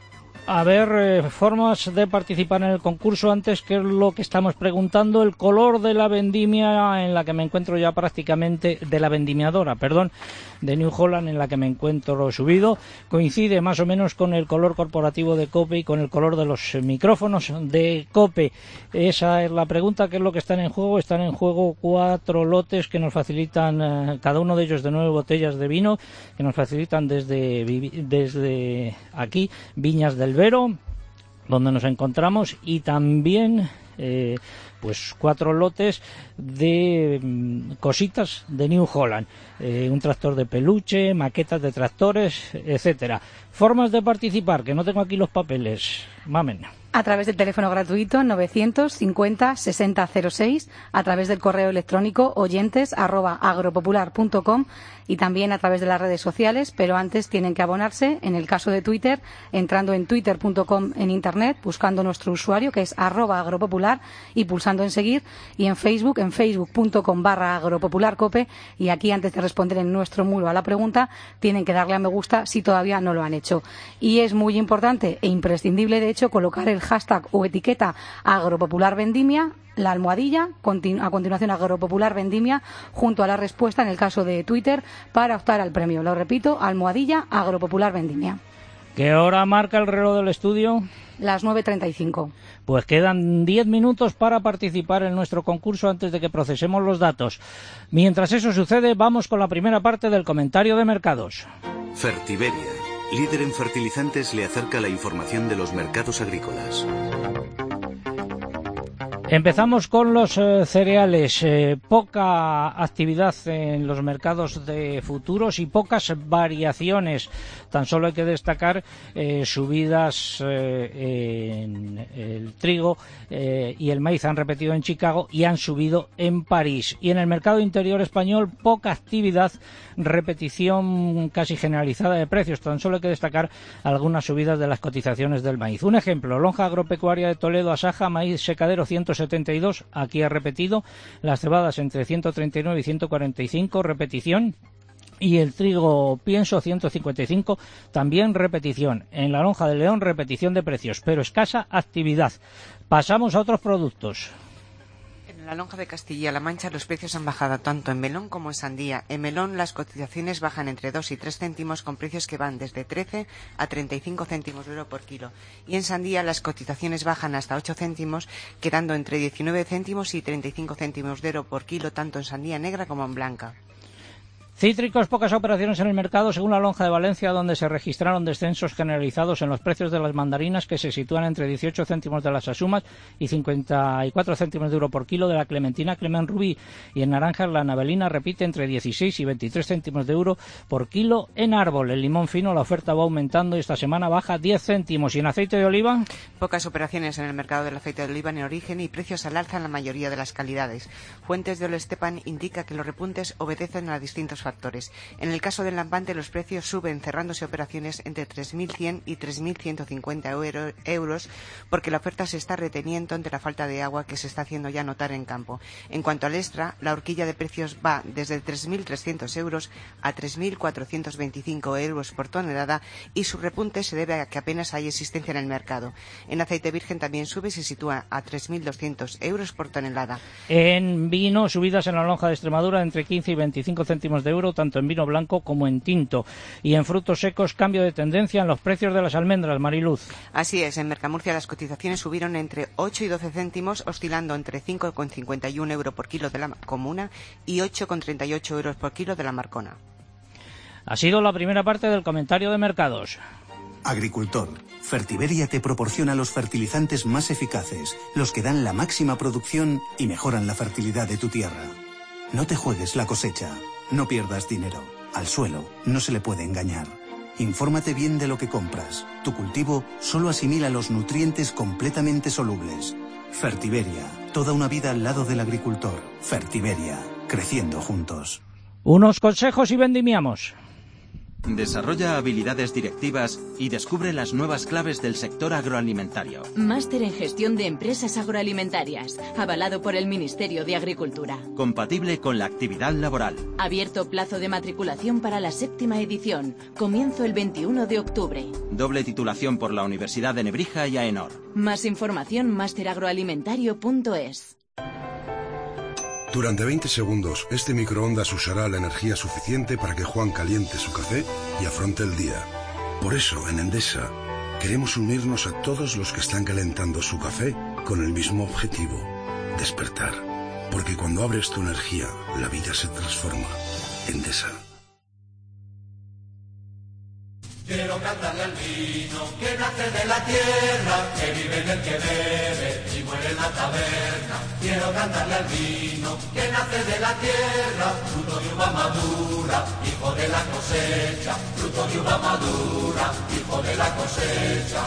A ver, eh, formas de participar en el concurso. Antes, que es lo que estamos preguntando, el color de la vendimia en la que me encuentro ya prácticamente, de la vendimiadora, perdón, de New Holland en la que me encuentro subido, coincide más o menos con el color corporativo de COPE y con el color de los micrófonos de COPE. Esa es la pregunta, ¿qué es lo que están en juego? Están en juego cuatro lotes que nos facilitan, eh, cada uno de ellos de nueve botellas de vino, que nos facilitan desde, desde aquí, Viñas del Vero, donde nos encontramos, y también eh, pues cuatro lotes de mm, cositas de New Holland, eh, un tractor de peluche, maquetas de tractores, etcétera. Formas de participar, que no tengo aquí los papeles, mamen. A través del teléfono gratuito novecientos cincuenta sesenta cero seis, a través del correo electrónico oyentes arroba agropopular punto com y también a través de las redes sociales, pero antes tienen que abonarse, en el caso de Twitter, entrando en twitter punto com en internet, buscando nuestro usuario que es arroba agropopular y pulsando en seguir, y en Facebook, en facebook punto com barra agropopularcope, y aquí antes de responder en nuestro muro a la pregunta, tienen que darle a me gusta si todavía no lo han hecho. Y es muy importante e imprescindible, de hecho, colocar el hashtag o etiqueta Agropopular Vendimia, la almohadilla, continu- a continuación Agropopular Vendimia, junto a la respuesta en el caso de Twitter, para optar al premio. Lo repito, almohadilla Agropopular Vendimia. ¿Qué hora marca el reloj del estudio? Las nueve treinta y cinco. Pues quedan diez minutos para participar en nuestro concurso antes de que procesemos los datos. Mientras eso sucede, vamos con la primera parte del comentario de mercados. Fertiberia, líder en fertilizantes, le acerca la información de los mercados agrícolas. Empezamos con los eh, cereales. Eh, poca actividad en los mercados de futuros y pocas variaciones. Tan solo hay que destacar eh, subidas eh, en el trigo eh, y el maíz han repetido en Chicago y han subido en París. Y en el mercado interior español, poca actividad, repetición casi generalizada de precios. Tan solo hay que destacar algunas subidas de las cotizaciones del maíz. Un ejemplo, lonja agropecuaria de Toledo, Asaja, maíz secadero ciento setenta y dos, aquí ha repetido, las cebadas entre ciento treinta y nueve y ciento cuarenta y cinco, repetición, y el trigo pienso ciento cincuenta y cinco, también repetición. En la lonja de León, repetición de precios, pero escasa actividad. Pasamos a otros productos. En la lonja de Castilla-La Mancha los precios han bajado tanto en melón como en sandía. En melón las cotizaciones bajan entre dos y tres céntimos con precios que van desde trece a treinta y cinco céntimos de euro por kilo. Y en sandía las cotizaciones bajan hasta ocho céntimos, quedando entre diecinueve céntimos y treinta y cinco céntimos de euro por kilo, tanto en sandía negra como en blanca. Cítricos, pocas operaciones en el mercado según la lonja de Valencia, donde se registraron descensos generalizados en los precios de las mandarinas, que se sitúan entre dieciocho céntimos de las asumas y cincuenta y cuatro céntimos de euro por kilo de la clementina Clement Rubí, y en naranjas la navelina repite entre dieciséis y veintitrés céntimos de euro por kilo en árbol. El limón fino, la oferta va aumentando y esta semana baja diez céntimos. ¿Y en aceite de oliva? Pocas operaciones en el mercado del aceite de oliva en origen y precios al alza en la mayoría de las calidades. Fuentes de Olestepan indica que los repuntes obedecen a distintos factores. En el caso del lampante, los precios suben cerrándose operaciones entre tres mil cien y tres mil ciento cincuenta euro, euros porque la oferta se está reteniendo ante la falta de agua que se está haciendo ya notar en campo. En cuanto al extra, la horquilla de precios va desde tres mil trescientos euros a tres mil cuatrocientos veinticinco euros por tonelada y su repunte se debe a que apenas hay existencia en el mercado. En aceite virgen también sube y se sitúa a tres mil doscientos euros por tonelada. En vino, subidas en la lonja de Extremadura entre quince y veinticinco céntimos de euro, tanto en vino blanco como en tinto. Y en frutos secos, cambio de tendencia en los precios de las almendras, Mariluz. Así es, en Mercamurcia las cotizaciones subieron entre ocho y doce céntimos, oscilando entre cinco con cincuenta y uno euros por kilo de la comuna y ocho con treinta y ocho euros por kilo de la marcona. Ha sido la primera parte del comentario de mercados. Agricultor, Fertiberia te proporciona los fertilizantes más eficaces, los que dan la máxima producción y mejoran la fertilidad de tu tierra. No te juegues la cosecha, no pierdas dinero. Al suelo no se le puede engañar. Infórmate bien de lo que compras. Tu cultivo solo asimila los nutrientes completamente solubles. Fertiberia, toda una vida al lado del agricultor. Fertiberia, creciendo juntos. Unos consejos y vendimiamos. Desarrolla habilidades directivas y descubre las nuevas claves del sector agroalimentario. Máster en Gestión de Empresas Agroalimentarias, avalado por el Ministerio de Agricultura. Compatible con la actividad laboral. Abierto plazo de matriculación para la séptima edición. Comienzo el veintiuno de octubre. Doble titulación por la Universidad de Nebrija y AENOR. Más información máster agroalimentario punto es. Durante veinte segundos, este microondas usará la energía suficiente para que Juan caliente su café y afronte el día. Por eso, en Endesa, queremos unirnos a todos los que están calentando su café con el mismo objetivo: despertar. Porque cuando abres tu energía, la vida se transforma. Endesa. Quiero cantarle al vino que nace de la tierra, que vive en el que bebe y muere en la taberna. Quiero cantarle al vino que nace de la tierra, fruto de uva madura, hijo de la cosecha. Fruto de uva madura, hijo de la cosecha.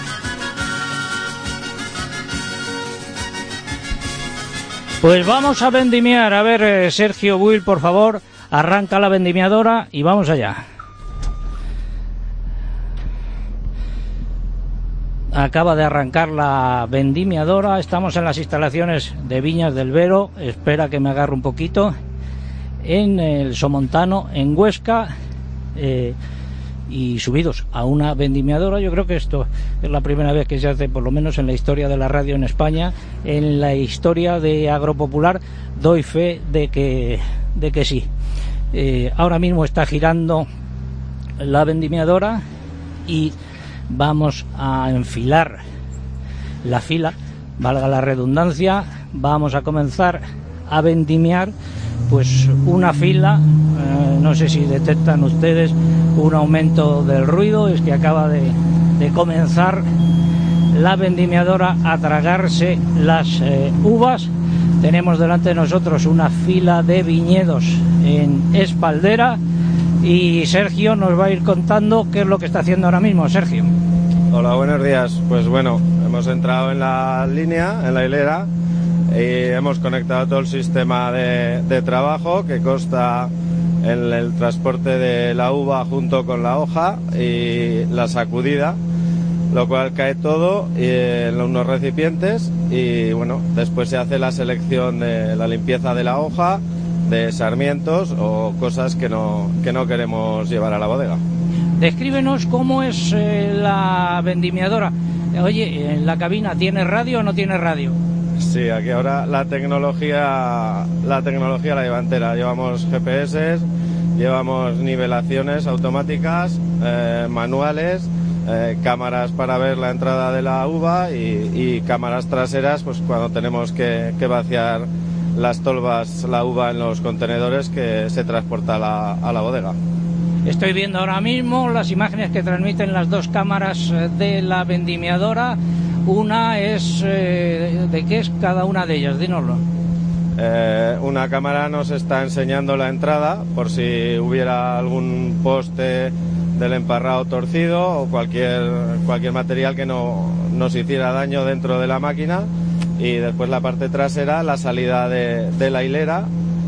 Pues vamos a vendimiar. A ver, eh, Sergio Buil, por favor, arranca la vendimiadora y vamos allá. Acaba de arrancar la vendimiadora. Estamos en las instalaciones de Viñas del Vero. Espera que me agarre un poquito. En el Somontano, en Huesca. Eh, y subidos a una vendimiadora. Yo creo que esto es la primera vez que se hace, por lo menos en la historia de la radio en España. En la historia de Agropopular doy fe de que, de que sí. Eh, ahora mismo está girando la vendimiadora y vamos a enfilar la fila, valga la redundancia. Vamos a comenzar a vendimiar pues una fila. Eh, no sé si detectan ustedes un aumento del ruido, es que acaba de, de comenzar la vendimiadora a tragarse las eh, uvas. Tenemos delante de nosotros una fila de viñedos en espaldera y Sergio nos va a ir contando qué es lo que está haciendo ahora mismo. Sergio. Hola, buenos días. Pues bueno, hemos entrado en la línea, en la hilera, y hemos conectado todo el sistema de, de trabajo que consta en el transporte de la uva junto con la hoja y la sacudida, lo cual cae todo en unos recipientes y bueno, después se hace la selección de la limpieza de la hoja, de sarmientos o cosas que no, que no queremos llevar a la bodega. Descríbenos cómo es eh, la vendimiadora. Oye, ¿en la cabina tiene radio o no tiene radio? Sí, aquí ahora la tecnología la tecnología la lleva entera. Llevamos G P S, llevamos nivelaciones automáticas, eh, manuales, eh, cámaras para ver la entrada de la uva y, y cámaras traseras pues cuando tenemos que, que vaciar las tolvas, la uva en los contenedores que se transporta a la, a la bodega. Estoy viendo ahora mismo las imágenes que transmiten las dos cámaras de la vendimiadora. Una es... Eh, ¿de qué es cada una de ellas? Dínoslo. Eh, una cámara nos está enseñando la entrada por si hubiera algún poste del emparrado torcido o cualquier, cualquier material que no nos hiciera daño dentro de la máquina. Y después la parte trasera, la salida de, de la hilera,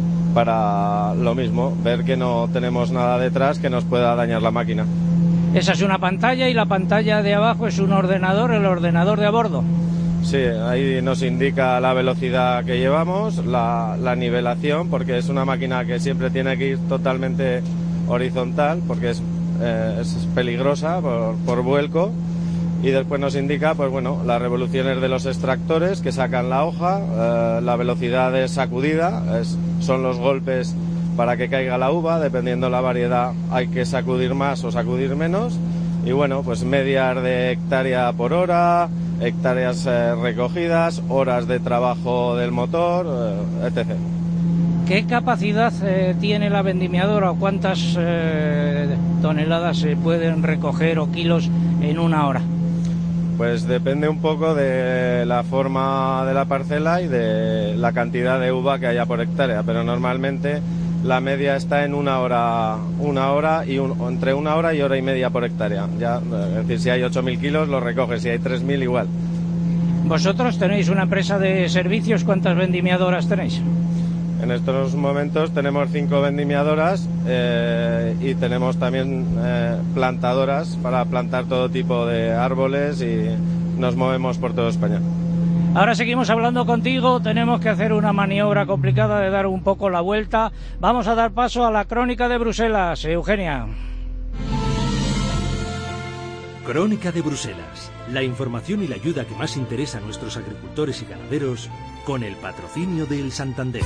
para lo mismo, ver que no tenemos nada detrás que nos pueda dañar la máquina. Esa es una pantalla y la pantalla de abajo es un ordenador, el ordenador de a bordo. Sí, ahí nos indica la velocidad que llevamos, la, la nivelación, porque es una máquina que siempre tiene que ir totalmente horizontal, porque es, eh, es peligrosa por, por vuelco. Y después nos indica, pues bueno, las revoluciones de los extractores que sacan la hoja, eh, la velocidad de sacudida, es, son los golpes para que caiga la uva, dependiendo la variedad hay que sacudir más o sacudir menos. Y bueno, pues medias de hectárea por hora, hectáreas eh, recogidas, horas de trabajo del motor, eh, etcétera. ¿Qué capacidad eh, tiene la vendimiadora o cuántas eh, toneladas se pueden recoger o kilos en una hora? Pues depende un poco de la forma de la parcela y de la cantidad de uva que haya por hectárea, pero normalmente la media está en una hora, una hora y un, entre una hora y hora y media por hectárea. Ya, es decir, si hay ocho mil kilos lo recoges, si hay tres mil igual. Vosotros tenéis una empresa de servicios, ¿cuántas vendimiadoras tenéis? En estos momentos tenemos cinco vendimiadoras eh, y tenemos también eh, plantadoras para plantar todo tipo de árboles y nos movemos por toda España. Ahora seguimos hablando contigo, tenemos que hacer una maniobra complicada de dar un poco la vuelta. Vamos a dar paso a la crónica de Bruselas. Eugenia. Crónica de Bruselas, la información y la ayuda que más interesa a nuestros agricultores y ganaderos, con el patrocinio del Santander.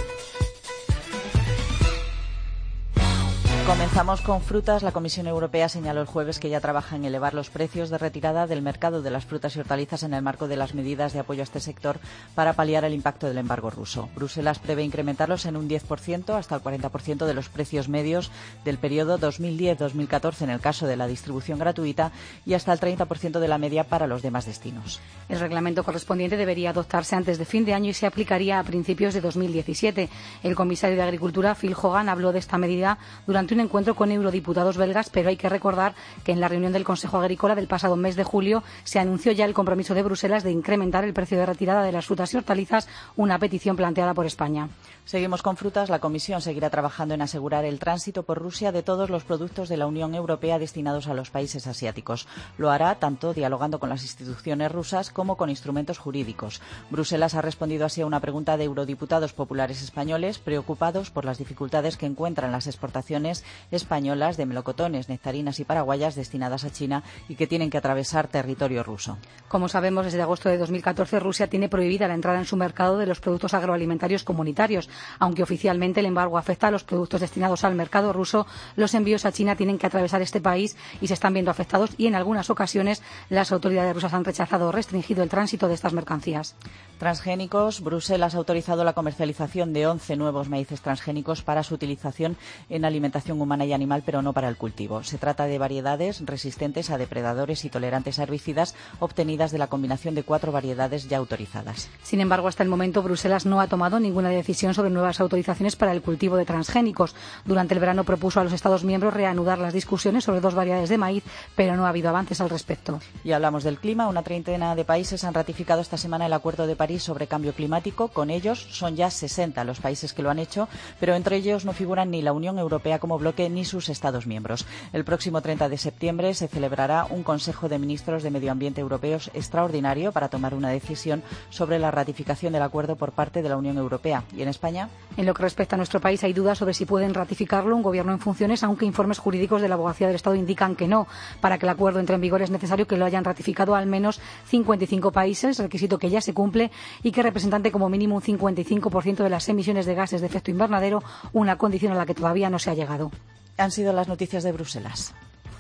Comenzamos con frutas. La Comisión Europea señaló el jueves que ya trabaja en elevar los precios de retirada del mercado de las frutas y hortalizas en el marco de las medidas de apoyo a este sector para paliar el impacto del embargo ruso. Bruselas prevé incrementarlos en un diez por ciento hasta el cuarenta por ciento de los precios medios del periodo dos mil diez dos mil catorce en el caso de la distribución gratuita y hasta el treinta por ciento de la media para los demás destinos. El reglamento correspondiente debería adoptarse antes de fin de año y se aplicaría a principios de dos mil diecisiete. El comisario de Agricultura, Phil Hogan, habló de esta medida durante un encuentro con eurodiputados belgas, pero hay que recordar que en la reunión del Consejo Agrícola del pasado mes de julio se anunció ya el compromiso de Bruselas de incrementar el precio de retirada de las frutas y hortalizas, una petición planteada por España. Seguimos con frutas. La Comisión seguirá trabajando en asegurar el tránsito por Rusia de todos los productos de la Unión Europea destinados a los países asiáticos. Lo hará tanto dialogando con las instituciones rusas como con instrumentos jurídicos. Bruselas ha respondido así a una pregunta de eurodiputados populares españoles preocupados por las dificultades que encuentran las exportaciones españolas de melocotones, nectarinas y paraguayas destinadas a China y que tienen que atravesar territorio ruso. Como sabemos, desde agosto de dos mil catorce Rusia tiene prohibida la entrada en su mercado de los productos agroalimentarios comunitarios. Aunque oficialmente el embargo afecta a los productos destinados al mercado ruso, los envíos a China tienen que atravesar este país y se están viendo afectados y en algunas ocasiones las autoridades rusas han rechazado o restringido el tránsito de estas mercancías. Transgénicos. Bruselas ha autorizado la comercialización de once nuevos maíces transgénicos para su utilización en alimentación humana y animal, pero no para el cultivo. Se trata de variedades resistentes a depredadores y tolerantes a herbicidas obtenidas de la combinación de cuatro variedades ya autorizadas. Sin embargo, hasta el momento Bruselas no ha tomado ninguna decisión sobre nuevas autorizaciones para el cultivo de transgénicos. Durante el verano propuso a los Estados miembros reanudar las discusiones sobre dos variedades de maíz, pero no ha habido avances al respecto. Y hablamos del clima. Una treintena de países han ratificado esta semana el Acuerdo de París sobre cambio climático. Con ellos son ya sesenta los países que lo han hecho, pero entre ellos no figuran ni la Unión Europea como bloque ni sus Estados miembros. El próximo treinta de septiembre se celebrará un Consejo de Ministros de Medio Ambiente europeos extraordinario para tomar una decisión sobre la ratificación del acuerdo por parte de la Unión Europea. ¿Y en España? En lo que respecta a nuestro país, hay dudas sobre si pueden ratificarlo un gobierno en funciones, aunque informes jurídicos de la Abogacía del Estado indican que no. Para que el acuerdo entre en vigor es necesario que lo hayan ratificado al menos cincuenta y cinco países, requisito que ya se cumple y que represente como mínimo un cincuenta y cinco por ciento de las emisiones de gases de efecto invernadero, una condición a la que todavía no se ha llegado. Han sido las noticias de Bruselas.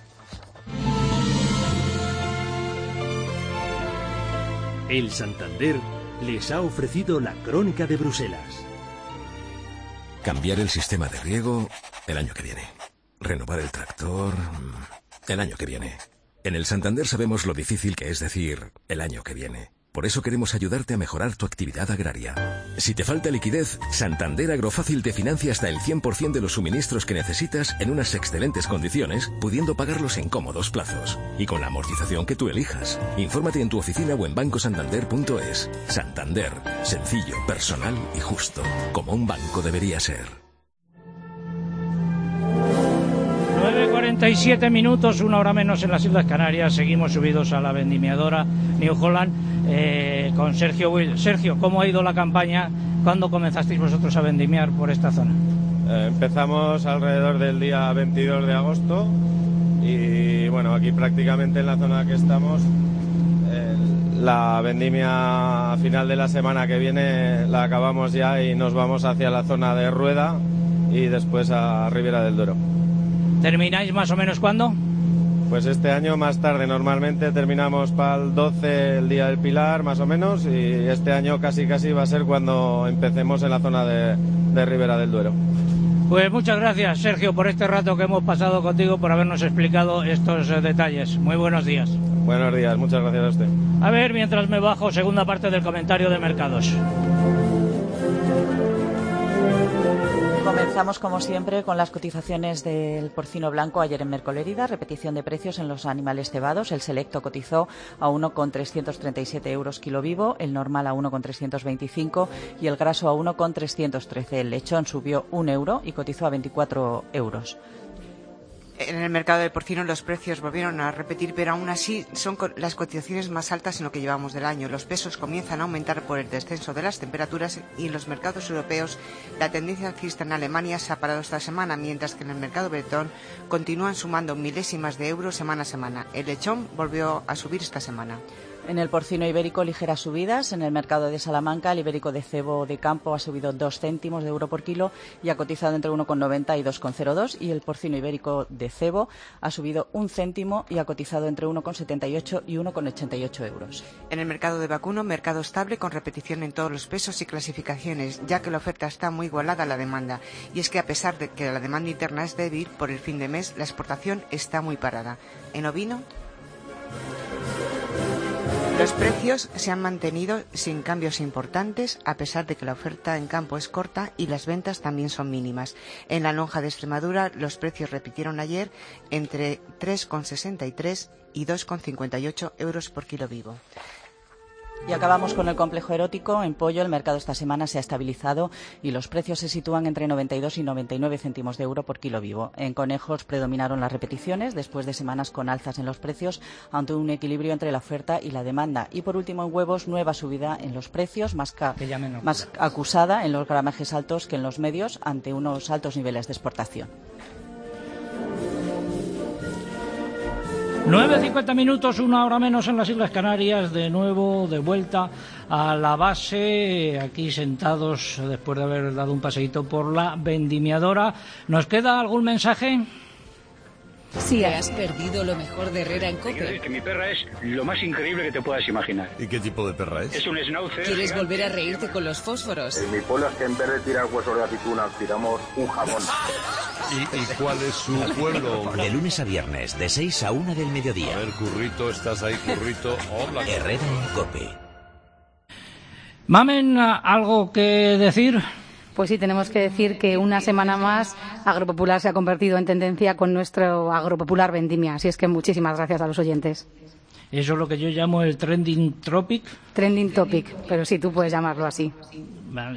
El Santander les ha ofrecido la crónica de Bruselas. Cambiar el sistema de riego el año que viene. Renovar el tractor el año que viene. En el Santander sabemos lo difícil que es decir el año que viene. Por eso queremos ayudarte a mejorar tu actividad agraria. Si te falta liquidez, Santander Agrofácil te financia hasta el cien por ciento de los suministros que necesitas en unas excelentes condiciones, pudiendo pagarlos en cómodos plazos y con la amortización que tú elijas. Infórmate en tu oficina o en banco santander punto es. Santander, sencillo, personal y justo, como un banco debería ser. nueve cuarenta y siete minutos, una hora menos en las Islas Canarias. Seguimos subidos a la vendimiadora New Holland eh, con Sergio Will. Sergio, ¿cómo ha ido la campaña? ¿Cuándo comenzasteis vosotros a vendimiar por esta zona? Eh, empezamos alrededor del día veintidós de agosto y bueno, aquí prácticamente en la zona que estamos, eh, la vendimia a final de la semana que viene la acabamos ya y nos vamos hacia la zona de Rueda y después a Ribera del Duero. ¿Termináis más o menos cuándo? Pues este año más tarde, normalmente terminamos para el doce, el día del Pilar, más o menos, y este año casi casi va a ser cuando empecemos en la zona de, de Ribera del Duero. Pues muchas gracias, Sergio, por este rato que hemos pasado contigo, por habernos explicado estos eh, detalles. Muy buenos días. Buenos días, muchas gracias a usted. A ver, mientras me bajo, segunda parte del comentario de mercados. Comenzamos, como siempre, con las cotizaciones del porcino blanco ayer en Mercolerida. Repetición de precios en los animales cebados. El selecto cotizó a uno coma trescientos treinta y siete euros kilo vivo, el normal a uno coma trescientos veinticinco y el graso a uno coma trescientos trece. El lechón subió un euro y cotizó a veinticuatro euros. En el mercado del porcino los precios volvieron a repetir, pero aún así son las cotizaciones más altas en lo que llevamos del año. Los pesos comienzan a aumentar por el descenso de las temperaturas y en los mercados europeos la tendencia alcista en Alemania se ha parado esta semana, mientras que en el mercado bretón continúan sumando milésimas de euros semana a semana. El lechón volvió a subir esta semana. En el porcino ibérico, ligeras subidas. En el mercado de Salamanca, el ibérico de cebo de campo ha subido dos céntimos de euro por kilo y ha cotizado entre uno coma noventa y dos coma cero dos. Y el porcino ibérico de cebo ha subido un céntimo y ha cotizado entre uno coma setenta y ocho y uno coma ochenta y ocho euros. En el mercado de vacuno, mercado estable con repetición en todos los pesos y clasificaciones, ya que la oferta está muy igualada a la demanda. Y es que a pesar de que la demanda interna es débil, por el fin de mes la exportación está muy parada. En ovino, los precios se han mantenido sin cambios importantes, a pesar de que la oferta en campo es corta y las ventas también son mínimas. En la lonja de Extremadura, los precios repitieron ayer entre tres coma sesenta y tres y dos coma cincuenta y ocho euros por kilo vivo. Y acabamos con el complejo erótico. En pollo el mercado esta semana se ha estabilizado y los precios se sitúan entre noventa y dos y noventa y nueve céntimos de euro por kilo vivo. En conejos predominaron las repeticiones después de semanas con alzas en los precios ante un equilibrio entre la oferta y la demanda. Y por último en huevos, nueva subida en los precios, más, ca- más acusada en los gramajes altos que en los medios ante unos altos niveles de exportación. nueve cincuenta minutos, una hora menos en las Islas Canarias, de nuevo de vuelta a la base, aquí sentados después de haber dado un paseíto por la vendimiadora. ¿Nos queda algún mensaje? Sí, ¿te has perdido lo mejor de Herrera en Cope? Es que mi perra es lo más increíble que te puedas imaginar. ¿Y qué tipo de perra es? Es un schnauzer. ¿Quieres volver a reírte con los fósforos? En mi pueblo es que en vez de tirar huesos de aceituna, tiramos un jamón. ¿Y, ¿Y cuál es su pueblo? De lunes a viernes, de seis a una del mediodía. A ver, Currito, ¿estás ahí, Currito? Hola. Herrera en Cope. Mamen, ¿algo que decir? Pues sí, tenemos que decir que una semana más Agropopular se ha convertido en tendencia con nuestro Agropopular Vendimia. Así es que muchísimas gracias a los oyentes. Eso es lo que yo llamo el trending topic. Trending topic, pero sí, tú puedes llamarlo así. Vale.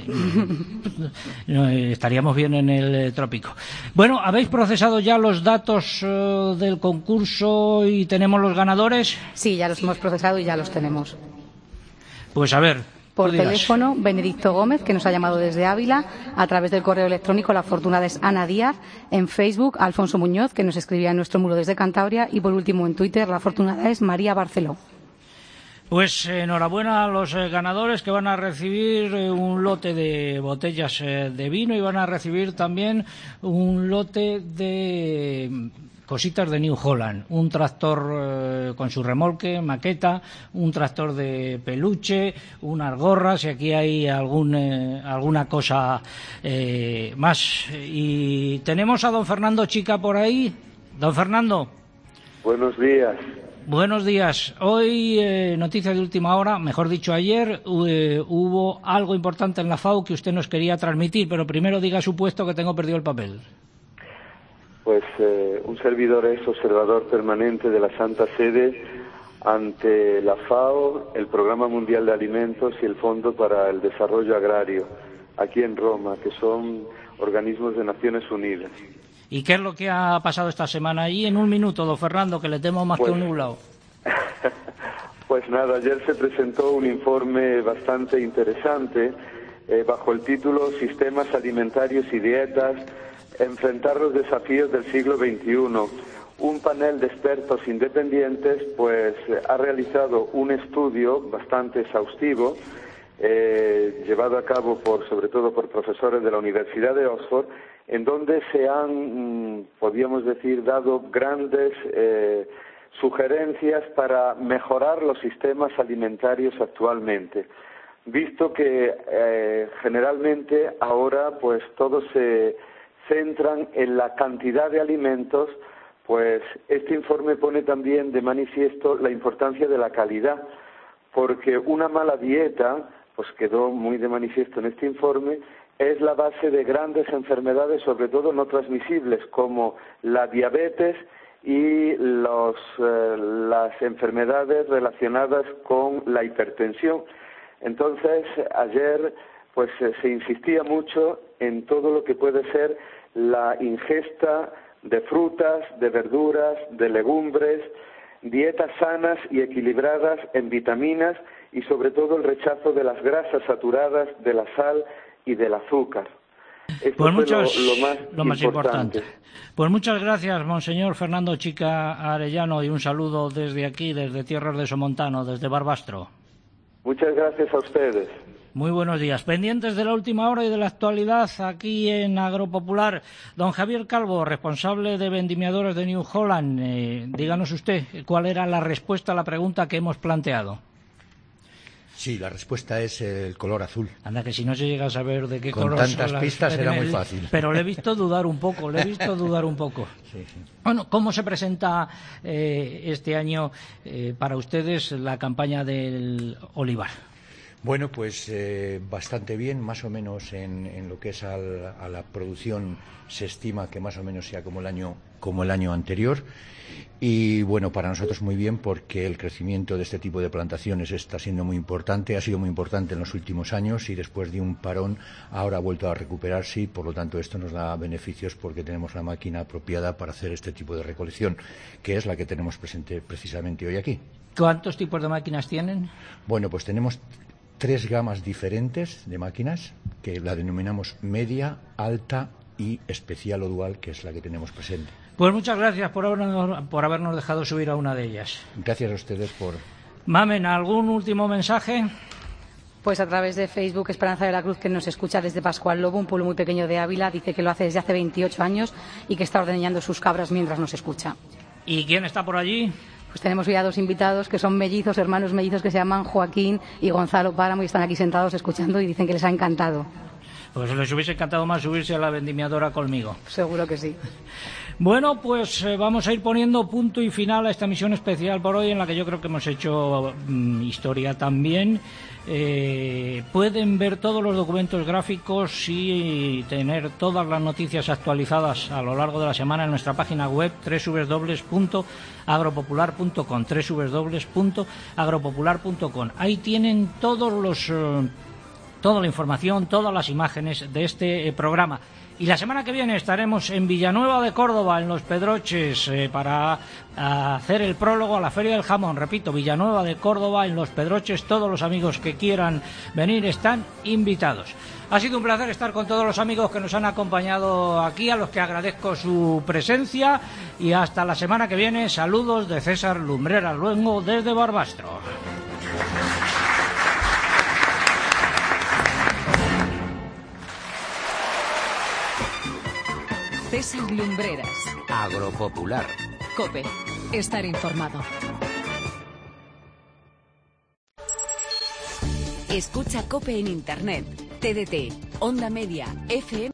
No, estaríamos bien en el eh, trópico. Bueno, ¿habéis procesado ya los datos uh, del concurso y tenemos los ganadores? Sí, ya los hemos procesado y ya los tenemos. Pues a ver. Por teléfono, Benedicto Gómez, que nos ha llamado desde Ávila, a través del correo electrónico La Afortunada es Ana Díaz, en Facebook, Alfonso Muñoz, que nos escribía en nuestro muro desde Cantabria, y por último en Twitter, La Afortunada es María Barceló. Pues enhorabuena a los eh, ganadores, que van a recibir eh, un lote de botellas eh, de vino y van a recibir también un lote de cositas de New Holland, un tractor eh, con su remolque, maqueta, un tractor de peluche, unas gorras, y aquí hay algún, eh, alguna cosa eh, más. Y tenemos a don Fernando Chica por ahí. Don Fernando. Buenos días. Buenos días. Hoy, eh, noticia de última hora, mejor dicho ayer, eh, hubo algo importante en la FAO que usted nos quería transmitir, pero primero diga su puesto, que tengo perdido el papel. Pues eh, un servidor es observador permanente de la Santa Sede ante la FAO, el Programa Mundial de Alimentos y el Fondo para el Desarrollo Agrario, aquí en Roma, que son organismos de Naciones Unidas. ¿Y qué es lo que ha pasado esta semana allí? En un minuto, don Fernando, que le temo más pues, que un nublado. Pues nada, ayer se presentó un informe bastante interesante eh, bajo el título Sistemas Alimentarios y Dietas, enfrentar los desafíos del siglo veintiuno. Un panel de expertos independientes pues ha realizado un estudio bastante exhaustivo, eh, llevado a cabo por sobre todo por profesores de la Universidad de Oxford, en donde se han, podríamos decir, dado grandes eh, sugerencias para mejorar los sistemas alimentarios actualmente, visto que eh, generalmente ahora pues todo se centran en la cantidad de alimentos Pues este informe pone también de manifiesto la importancia de la calidad, porque una mala dieta, pues quedó muy de manifiesto en este informe, es la base de grandes enfermedades, sobre todo no transmisibles, como la diabetes y los, eh, las enfermedades relacionadas con la hipertensión. Entonces, ayer pues eh, se insistía mucho en todo lo que puede ser la ingesta de frutas, de verduras, de legumbres, dietas sanas y equilibradas en vitaminas y sobre todo el rechazo de las grasas saturadas, de la sal y del azúcar. Esto pues fue muchos, lo, lo, más, lo más importante. importante. Pues muchas gracias, monseñor Fernando Chica Arellano, y un saludo desde aquí, desde Tierras de Somontano, desde Barbastro. Muchas gracias a ustedes. Muy buenos días. Pendientes de la última hora y de la actualidad aquí en Agropopular. Don Javier Calvo, responsable de vendimiadores de New Holland. Eh, díganos usted cuál era la respuesta a la pregunta que hemos planteado. Sí, la respuesta es el color azul. Anda, que si no se llega a saber de qué Con color tantas son las pistas era muy fácil. Pero le he visto dudar un poco, le he visto dudar un poco. Sí, sí. Bueno, ¿cómo se presenta eh, este año eh, para ustedes la campaña del olivar? Bueno, pues eh, bastante bien, más o menos en, en lo que es al, a la producción se estima que más o menos sea como el año como el año anterior. Y bueno, para nosotros muy bien, porque el crecimiento de este tipo de plantaciones está siendo muy importante, ha sido muy importante en los últimos años y después de un parón ahora ha vuelto a recuperarse y por lo tanto esto nos da beneficios porque tenemos la máquina apropiada para hacer este tipo de recolección, que es la que tenemos presente precisamente hoy aquí. ¿Cuántos tipos de máquinas tienen? Bueno, pues tenemos tres gamas diferentes de máquinas que la denominamos media, alta y especial o dual, que es la que tenemos presente. Pues muchas gracias por habernos, por habernos dejado subir a una de ellas. Gracias a ustedes por... Mamen, ¿algún último mensaje? Pues a través de Facebook, Esperanza de la Cruz, que nos escucha desde Pascual Lobo, un pueblo muy pequeño de Ávila, dice que lo hace desde hace veintiocho años y que está ordeñando sus cabras mientras nos escucha. ¿Y quién está por allí? Pues tenemos ya dos invitados que son mellizos, hermanos mellizos, que se llaman Joaquín y Gonzalo Páramo y están aquí sentados escuchando y dicen que les ha encantado. Pues les hubiese encantado más subirse a la vendimiadora conmigo. Seguro que sí. Bueno, pues eh, vamos a ir poniendo punto y final a esta emisión especial por hoy, en la que yo creo que hemos hecho mm, historia también. Eh, pueden ver todos los documentos gráficos y tener todas las noticias actualizadas a lo largo de la semana en nuestra página web doble u doble u doble u punto agropopular punto com, doble u doble u doble u punto agropopular punto com. Ahí tienen todos los... Eh, toda la información, todas las imágenes de este eh, programa. Y la semana que viene estaremos en Villanueva de Córdoba, en Los Pedroches, eh, para hacer el prólogo a la Feria del Jamón. Repito, Villanueva de Córdoba, en Los Pedroches. Todos los amigos que quieran venir están invitados. Ha sido un placer estar con todos los amigos que nos han acompañado aquí, a los que agradezco su presencia. Y hasta la semana que viene, saludos de César Lumbreras Luengo desde Barbastro. César Lumbreras. Agropopular. COPE. Estar informado. Escucha COPE en Internet. T D T, Onda Media, F M.